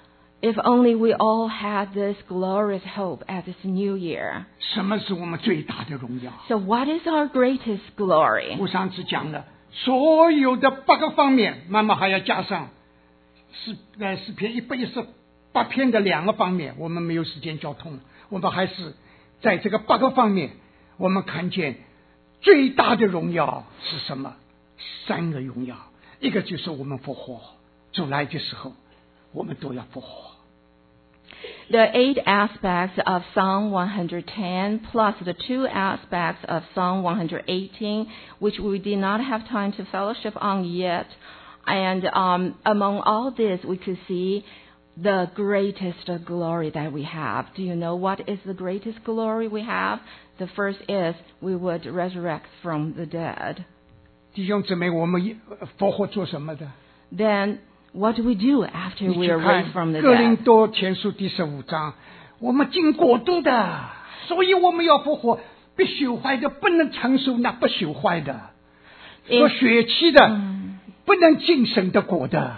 If only we all had this glorious hope at this new year. 什么是我们最大的荣耀？ So what is our greatest glory? 我上次讲了，所有的八个方面，慢慢还要加上诗呃诗篇一百一十八篇的两个方面，我们没有时间交通，我们还是在这个八个方面，我们看见最大的荣耀是什么？三个荣耀，一个就是我们复活，主来的时候， 我们都要复活。 The eight aspects of Psalm one ten plus the two aspects of Psalm one eighteen, which we did not have time to fellowship on yet. And um, among all this, we could see the greatest glory that we have. Do you know what is the greatest glory we have? The first is we would resurrect from the dead. 弟兄姊妹，我们复活做什么的？ Then what do we do after 你 we 去 are 看 raised from the 哥林 dead? 多前书第十五章，我们经国度的，所以我们要复活，必朽坏的不能承受那不朽坏的，说血气的不能进神的国的。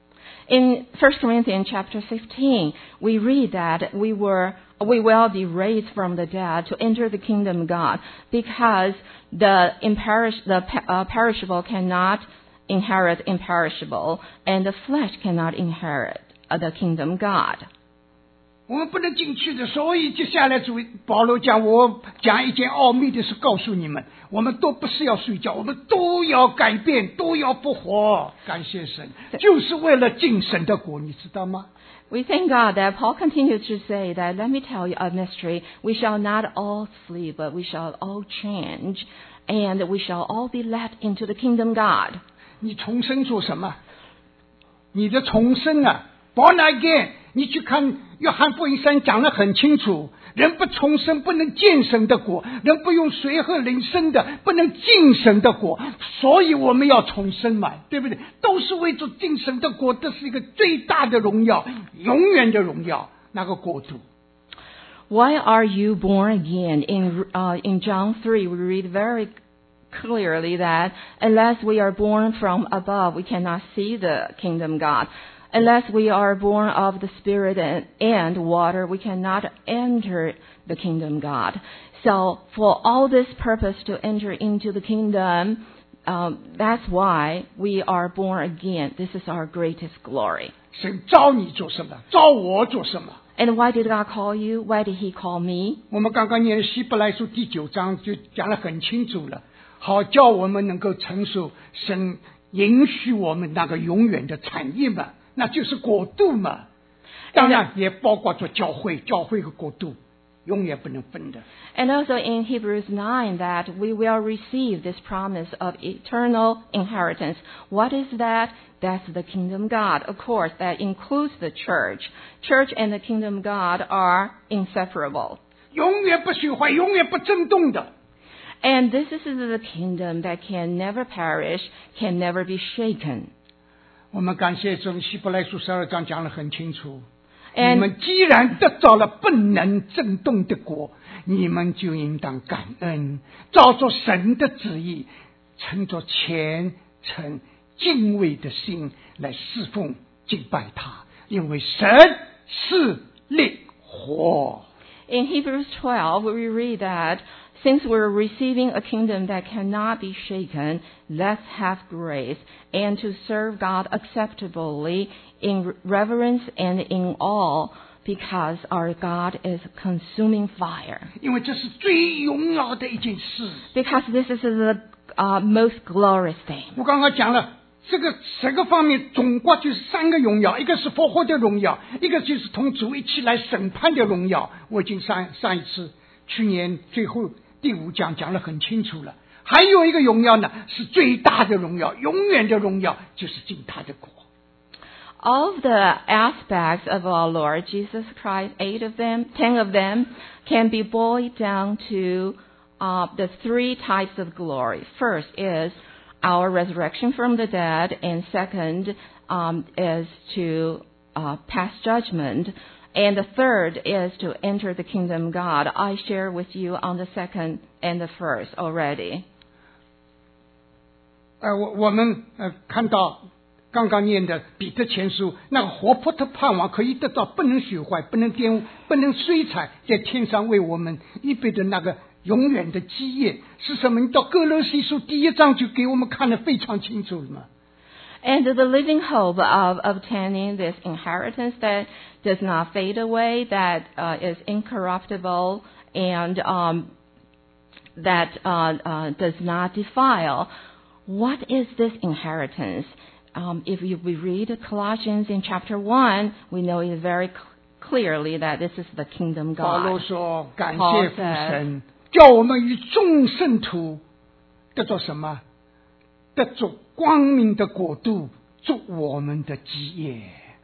In First Corinthians chapter fifteen, we read that we were we will be raised from the dead to enter the kingdom of God, because the imperish the uh, perishable cannot inherit imperishable, and the flesh cannot inherit uh, the kingdom of God. 我们不能进去的，所以接下来主保罗讲，我讲一件奥秘的事告诉你们，我们都不是要睡觉，我们都要改变，都要复活。感谢神，就是为了进神的国，你知道吗？ We thank God that Paul continues to say that, let me tell you a mystery, we shall not all sleep, but we shall all change, and we shall all be led into the kingdom of God. 你重生做什么？你的重生啊 ，born again。你去看约翰福音三讲得很清楚，人不重生不能见神的国，人不用水和灵生的不能进神的国，所以我们要重生嘛，对不对？都是为着进神的国，这是一个最大的荣耀，永远的荣耀，那个国度。 Why are you born again? In uh, in John three, we read very clearly that unless we are born from above, we cannot see the kingdom of God. Unless we are born of the Spirit and, and water, we cannot enter the kingdom of God. So for all this purpose to enter into the kingdom, um, that's why we are born again. This is our greatest glory. 神召你做什么？召我做什么？ And why did God call you? Why did He call me? 我们刚刚念希伯来书第九章就讲得很清楚了，好叫我们能够承受神允许我们那个永远的产业嘛。 那就是国度嘛，当然也包括着教会，教会和国度永远不能分的。 And also in Hebrews nine that we will receive this promise of eternal inheritance. What is that? That's the kingdom of God. Of course, that includes the church. Church and the kingdom of God are inseparable. 永远不朽坏，永远不震动的。 And this is the kingdom that can never perish, can never be shaken. 我们感谢主，希伯来书十二章讲得很清楚。 And 你们既然得着了不能震动的国，你们就应当感恩，照着神的旨意，乘着虔诚敬畏的心来侍奉敬拜他，因为神是烈火。 In Hebrews twelve, we read that since we're receiving a kingdom that cannot be shaken, let's have grace and to serve God acceptably in reverence and in awe, because our God is consuming fire. 因为这是最荣耀的一件事。 Because this is the uh, most glorious thing. 我刚刚讲了，这个十个方面总括就是三个荣耀，一个是复活的荣耀，一个就是同主一起来审判的荣耀。我已经上上一次去年最后第五讲讲得很清楚了。还有一个荣耀呢，是最大的荣耀，永远的荣耀，就是进他的国。 All of the aspects of our Lord Jesus Christ, eight of them, ten of them, can be boiled down to uh, the three types of glory. First is our resurrection from the dead, and second um, is to uh, pass judgment, and the third is to enter the kingdom of God. I share with you on the second and the first already. 呃，我我们呃看到刚刚念的彼得前书，那个活泼的盼望可以得到不能朽坏、不能玷污、不能衰残，在天上为我们预备的那个永远的基业是什么？你到哥罗西书第一章就给我们看得非常清楚了嘛。 And the living hope of obtaining this inheritance that does not fade away, that uh, is incorruptible, and um, that uh, uh, does not defile. What is this inheritance? um, if you, we read Colossians in chapter one, we know it very clearly that this is the kingdom 保罗 God. 说：“感谢 Paul 父 says, 神，叫我们与众圣徒得着什么？得着光明的国度，做我们的基业。”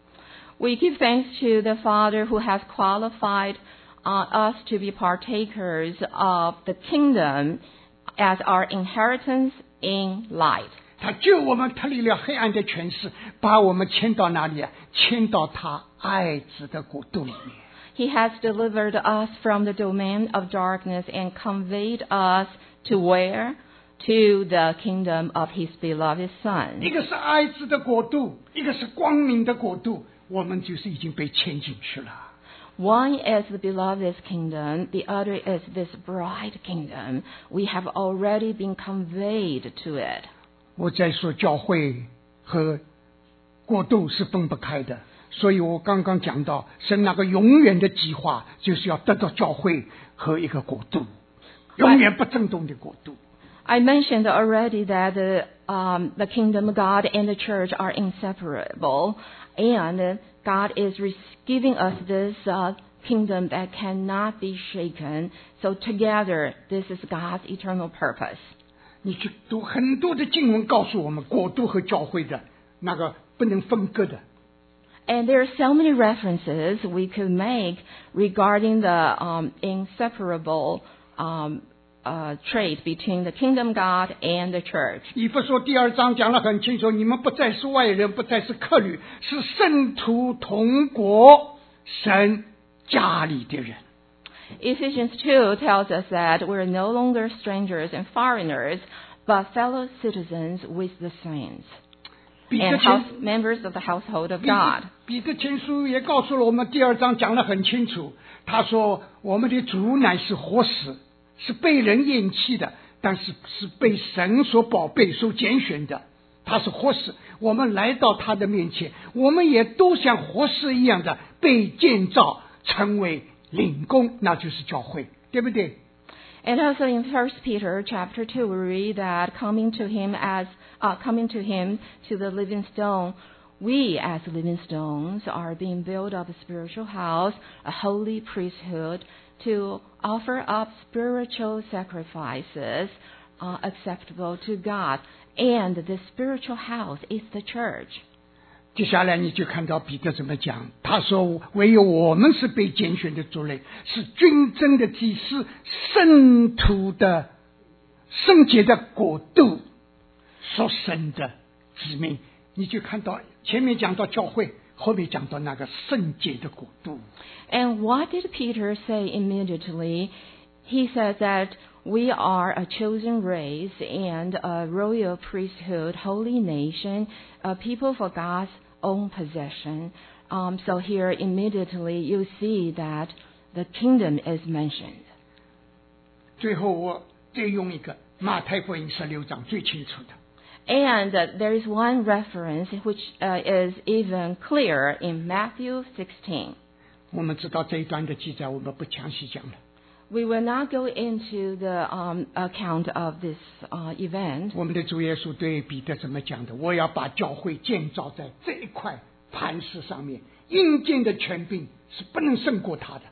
We give thanks to the Father who has qualified uh, us to be partakers of the kingdom as our inheritance in light. 他救我们脱离了黑暗的权势，把我们迁到哪里啊？迁到他爱子的国度里面。 He has delivered us from the domain of darkness and conveyed us to where? To the kingdom of His beloved 一 Son. 个是爱子的国度，一个是光明的国度，我们就是已经被迁进去了。 One is the beloved's kingdom, the other is this bride kingdom. We have already been conveyed to it. 我在说教会和国度是分不开的，所以我刚刚讲到，神那个永远的计划，就是要得到教会和一个国度，永远不震动的国度。 I mentioned already that the, um, the kingdom of God and the church are inseparable, and God is re- giving us this uh, kingdom that cannot be shaken. So together, this is God's eternal purpose. 你去读很多的经文，告诉我们国度和教会的那个不能分割的。 And there are so many references we could make regarding the um, inseparable um, uh, trait between the kingdom God and the church. 以弗所第二章讲得很清楚，你们不再是外人，不再是客旅，是圣徒同国，神家里的人。 Ephesians two tells us that we're no longer strangers and foreigners, but fellow citizens with the saints 彼得 and 前 house members of the household of 彼 God. 彼得前书也告诉了我们，第二章讲得很清楚。他说：“我们的主乃是活死，是被人厌弃的，但是是被神所宝贝、所拣选的。他是活死，我们来到他的面前，我们也都像活死一样的被建造，成为灵宫，那就是教会，对不对？” And also in First Peter chapter two, we read that coming to him as uh, coming to him to the living stone, we as living stones are being built up a spiritual house, a holy priesthood, to offer up spiritual sacrifices uh, acceptable to God. And the spiritual house is the church. 接下来你就看到彼得怎么讲，他说：“唯有我们是被拣选的族类，是君尊的祭司，圣徒的圣洁的国度，所生的子民。”你就看到前面讲到教会，后面讲到那个圣洁的国度。 And what did Peter say immediately? He said that we are a chosen race and a royal priesthood, holy nation, a people for God's own possession. Um, so here immediately you see that the kingdom is mentioned. 最后我再用一个马太福音十六章最清楚的。 And uh, there is one reference which uh, is even clearer in Matthew sixteen. 我们知道这一段的记载，我们不详细讲了。 We will not go into the um, account of this uh, event. 我们的主耶稣对彼得怎么讲的？我要把教会建造在这一块磐石上面，阴间的权柄是不能胜过他的。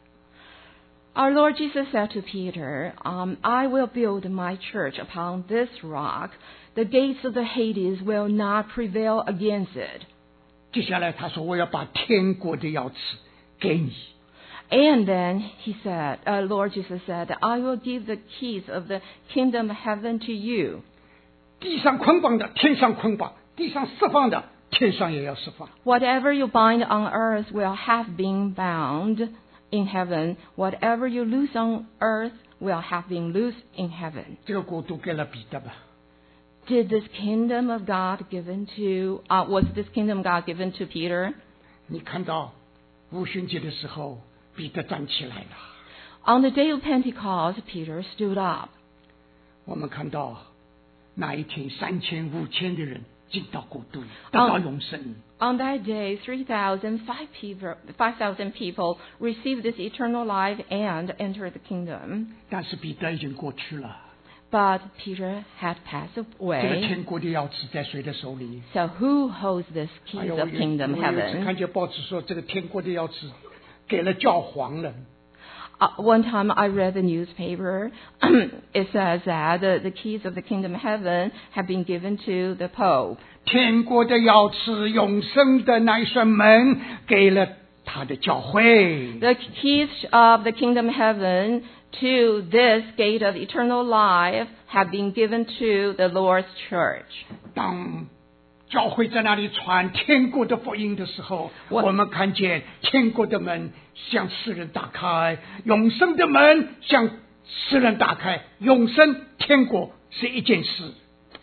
Our Lord Jesus said to Peter, um, I will build my church upon this rock. The gates of the Hades will not prevail against it. 接下来他说：“我要把天国的钥匙给你。” And then he said, uh, Lord Jesus said, I will give the keys of the kingdom of heaven to you. 地上捆绑的，天上捆绑；地上释放的，天上也要释放。 Whatever you bind on earth will have been bound in heaven. Whatever you loose on earth will have been loosed in heaven. 这个国度给了彼得吧。 Did this kingdom of God given to, uh, was this kingdom of God given to Peter? 你看到五旬节的时候，彼得站起来了。 On the day of Pentecost, Peter stood up. 我们看到那一天三千五千的人进到国度，得到永生。 On that day, three thousand five people, five thousand people received this eternal life and entered the kingdom. 但是彼得已经过去了。 But Peter had passed 这个 away. 天国的钥匙在谁的手里？ So who holds this 哎 keys 呦，我 of 有 kingdom 我有一次 heaven? 看见报纸说，这个天国的钥匙给了教皇了。 Uh, one time I read the newspaper. It says that the, the keys of the kingdom heaven have been given to the Pope. 天国的钥匙，永生的那一扇门，给了他的教会。 The keys of the kingdom heaven to this gate of eternal life have been given to the Lord's church. 当教会在那里传天国的福音的时候， 我我们看见天国的门向世人打开，永生的门向世人打开，永生天国是一件事。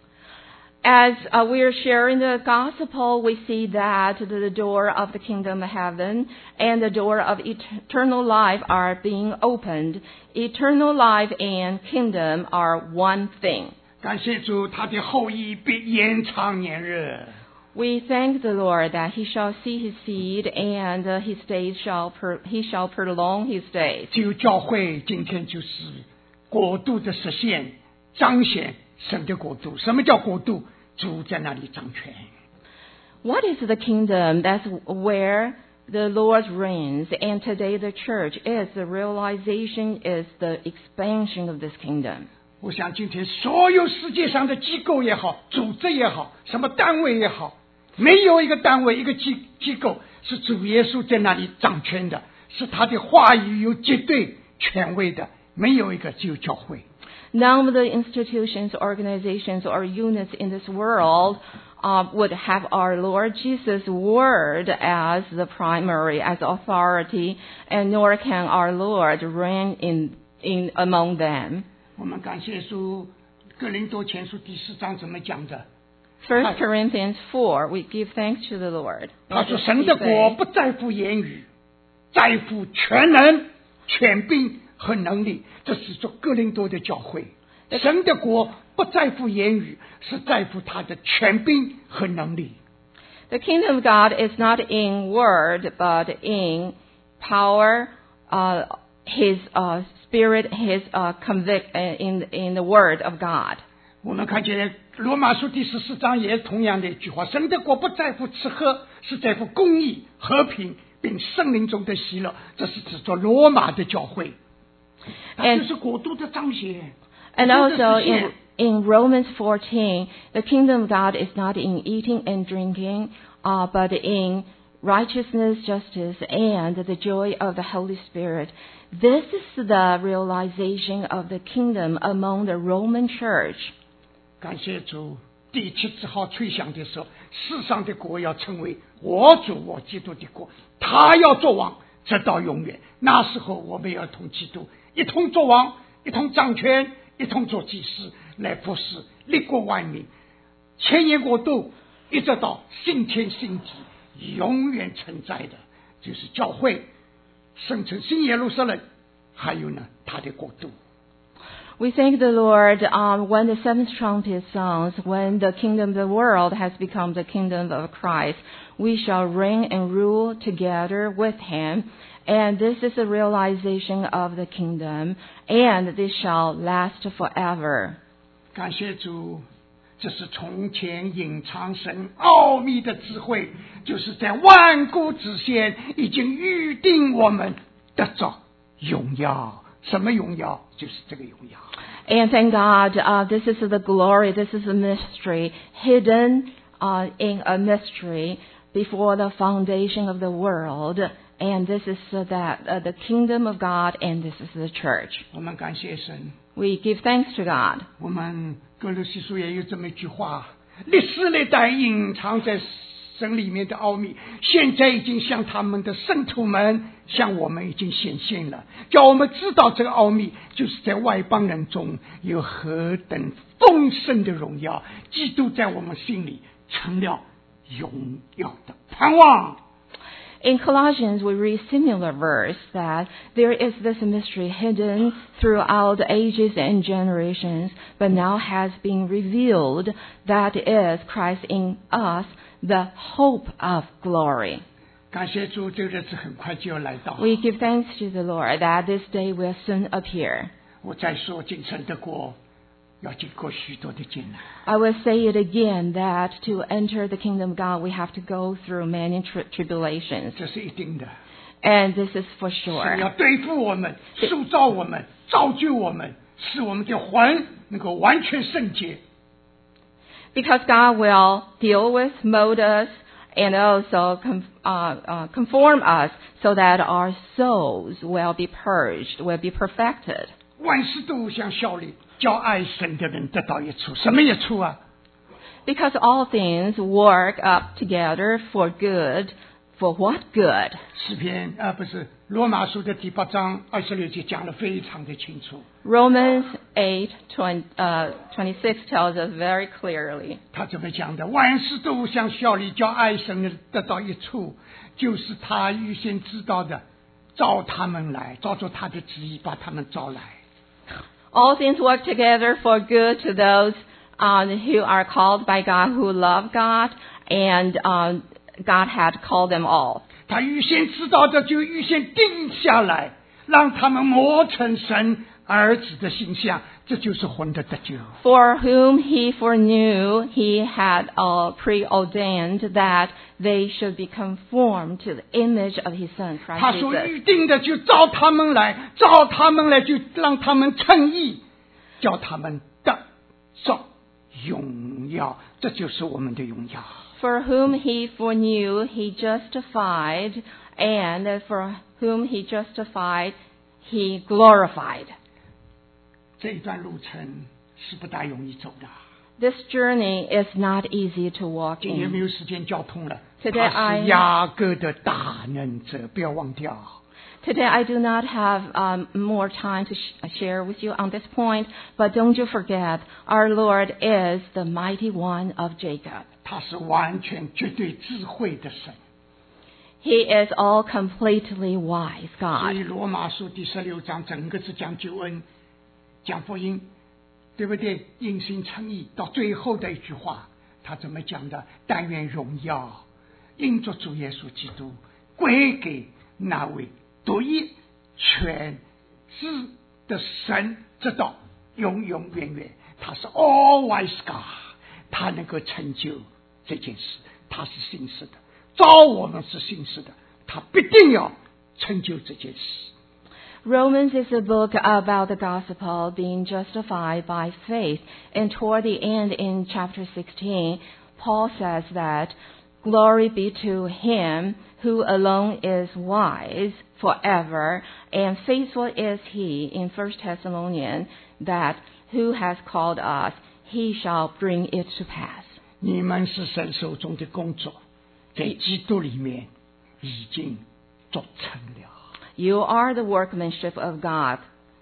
As uh, we are sharing the gospel, we see that the door of the kingdom of heaven and the door of eternal life are being opened. Eternal life and kingdom are one thing. 感谢主，他的后裔必延长年日。 We thank the Lord that He shall see His seed and uh, His days shall per- He shall prolong His days. 只有教会今天就是国度的实现，彰显神的国度。什么叫国度？主在那里掌权。 What is the kingdom? That's where the Lord reigns. And today the church is the realization, is the expansion of this kingdom. 我想今天所有世界上的机构也好，组织也好，什么单位也好，没有一个单位一个机机构是主耶稣在那里掌权的，是他的话语有绝对权威的，没有一个，只有教会。 None of the institutions, organizations, or units in this world uh, would have our Lord Jesus' word as the primary, as authority, and nor can our Lord reign in, in among them. 我们感谢主，哥林多前书第四章怎么讲的？ First Corinthians four, we give thanks to the Lord. 他 What 说：“ does 神 he 的国 say? 不在乎言语，在乎全能、权柄和能力。”这是说哥林多的教会。神的国不在乎言语，是在乎他的权柄和能力。 The kingdom of God is not in word, but in power, uh, His uh, spirit, His uh, convict in in the word of God. 我们看见罗马书第十四章也同样的一句话：神的国不在乎吃喝，是在乎公义、和平，并圣灵中的喜乐。这是指着罗马的教会，这就是国度的彰显。 And also in, in Romans fourteen, the kingdom of God is not in eating and drinking, uh, but in righteousness, justice, and the joy of the Holy Spirit. This is the realization of the kingdom among the Roman church. 感谢主，第七支号吹响的时候，世上的国要成为我主我基督的国，他要做王，直到永远。那时候我们要同基督一同做王，一同掌权，一同做祭司，来服侍立国万民，千年国度，一直到新天新地，永远存在的，就是教会生成新耶路撒冷，还有呢，他的国度。 We thank the Lord um, when the seventh trumpet sounds, when the kingdom of the world has become the kingdom of Christ. We shall reign and rule together with Him. And this is a realization of the kingdom, and this shall last forever. 感谢主，这是从前隐藏神奥秘的智慧，就是在万古之前已经预定我们得着荣耀。什么荣耀？就是这个荣耀。 And thank God, uh, this is the glory, this is a mystery, hidden uh, in a mystery before the foundation of the world. And this is uh, that uh, the kingdom of God, and this is the church. 我们感谢神。 We give thanks to God. 我们哥罗西书也有这么一句话：历史历代隐藏在神里面的奥秘，现在已经向他们的圣徒们，向我们已经显现了，叫我们知道这个奥秘，就是在外邦人中有何等丰盛的荣耀，基督在我们心里成了荣耀的盼望。 In Colossians, we read similar verse that there is this mystery hidden throughout the ages and generations, but now has been revealed, that is Christ in us, the hope of glory. 感谢主，这个日子很快就要来到。 We give thanks to the Lord that this day will soon appear. 我再说，今生的国要经过许多的艰难。 I will say it again that to enter the kingdom of God, we have to go through many tri- tribulations. 这是一定的。 And this is for 神要 sure. 对付我们，塑造我们，造就我们，使我们的魂能够完全圣洁。 Because God will deal with, mold us, and also com- uh, uh, conform us so that our souls will be purged, will be perfected. 万事都互相效力，叫爱神的人得到益处。什么益处啊？ Because all things work up together for good. For what good? 诗篇啊，不是罗马书的第八章二十六节讲得非常的清楚。 Romans eight twenty, uh, twenty-six tells us very clearly. 他怎么讲的？万事都互相效力，叫爱神的得到益处，就是他预先知道的，召他们来，照着他的旨意把他们招来。 All things work together for good to those um, who are called by God, who love God, and um, God had called them all. 他预先知道的，就预先定下来，让他们磨成神儿子的形象，这就是魂的得救。 For whom he foreknew, he had uh, preordained that they should be conformed to the image of his Son, 他 Christ 所 Jesus. 预定的，就召他们来，召他们来，就让他们称义，叫他们得着荣耀，这就是我们的荣耀。 For whom he foreknew, he justified, and for whom he justified, he glorified. 这一段路程是不大容易走的。 This journey is not easy to walk 今天没 in. 有时间交通了。 Today 他 I- 是雅各的大能者，不要忘掉。 Today I do not have um, more time to sh- share with you on this point, but don't you forget, our Lord is the mighty one of Jacob. 他是完全绝对智慧的神。 He is all completely wise 所以 God. 罗马书第十六章整个是讲救恩，讲福音，对不对？因信称义，到最后的一句话，他怎么讲的？但愿荣耀因着主耶稣基督归给那位独一全知的神，直到永永远远。他是 all wise God， 他能够成就这件事，他是信实的，招我们是信实的，他必定要成就这件事。 Romans is a book about the gospel being justified by faith. And toward the end in chapter sixteen, Paul says that, "Glory be to him who alone is wise forever, and faithful is he," in First Thessalonians, that who has called us, he shall bring it to pass. 你们是神手中的工作，在基督里面已经做成了。 You are the workmanship of God,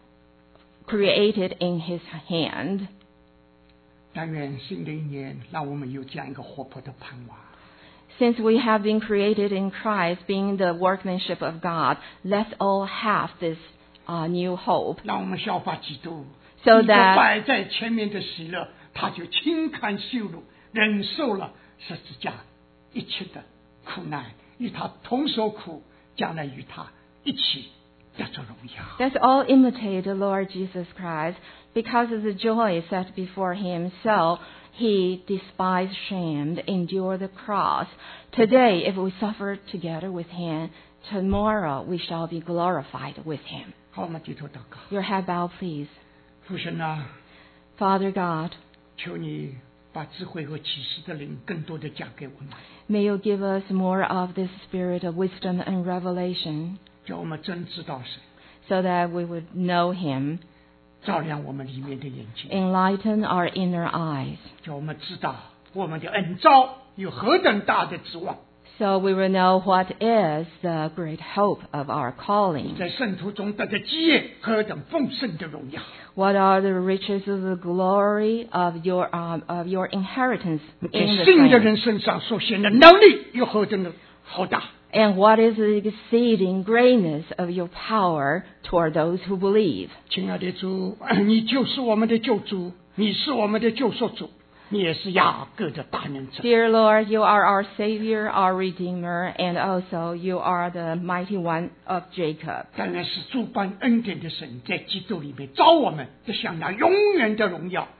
created in his hand. 但愿新的一年，让我们有这样一个活泼的盼望。 Since we have been created in Christ, being the workmanship of God, let's all have this uh, new hope. 让我们效法基督， So 一个 that- 摆在前面的喜乐，他就轻看羞辱，忍受了十字架一切的苦难，与他同受苦，将来与他一起得着荣耀。 Let's all imitate the Lord Jesus Christ. Because of the joy set before him, so he despised shame, endured the cross. Today, if we suffer together with him, tomorrow we shall be glorified with him. 好，我们低头祷告。 Your head bowed, please. 父神啊， Father God, 求你把智慧和启示的灵更多的加给我们， may you give us more of this spirit of wisdom and revelation, 叫我们真知道神， so that we would know him, 照亮我们里面的眼睛， enlighten our inner eyes, 叫我们知道我们的恩召有何等大的指望， so we will know what is the great hope of our calling. 在圣徒中得的基业何等丰盛的荣耀。 What are the riches of the glory of your um, of your inheritance 在 in the 信的 saints? 人身上所显的能力有何等的浩大。 And what is the exceeding greatness of your power toward those who believe? 亲爱的主，你就是我们的救主，你是我们的救赎主，你也是雅各的大能者。 Dear Lord, you are our Savior, our Redeemer, and also you are the mighty one of Jacob. 当然是主般恩典的神，在基督里面招我们，得享那永远的荣耀，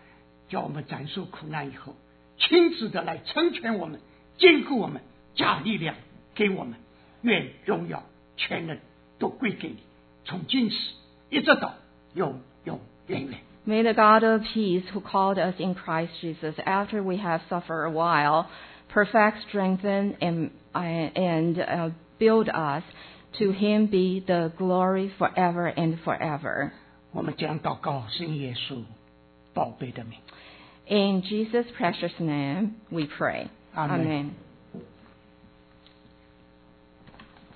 叫我们暂受苦难以后，亲自的来成全我们，坚固我们，加力量给我们。愿荣耀全能都归给你，从今时一直到永永远远。 May the God of peace, who called us in Christ Jesus after we have suffered a while, perfect, strengthen, and, and uh, build us. To him be the glory forever and forever. 我们将祷告是耶稣宝贝的名。 In Jesus' precious name we pray. Amen. Amen.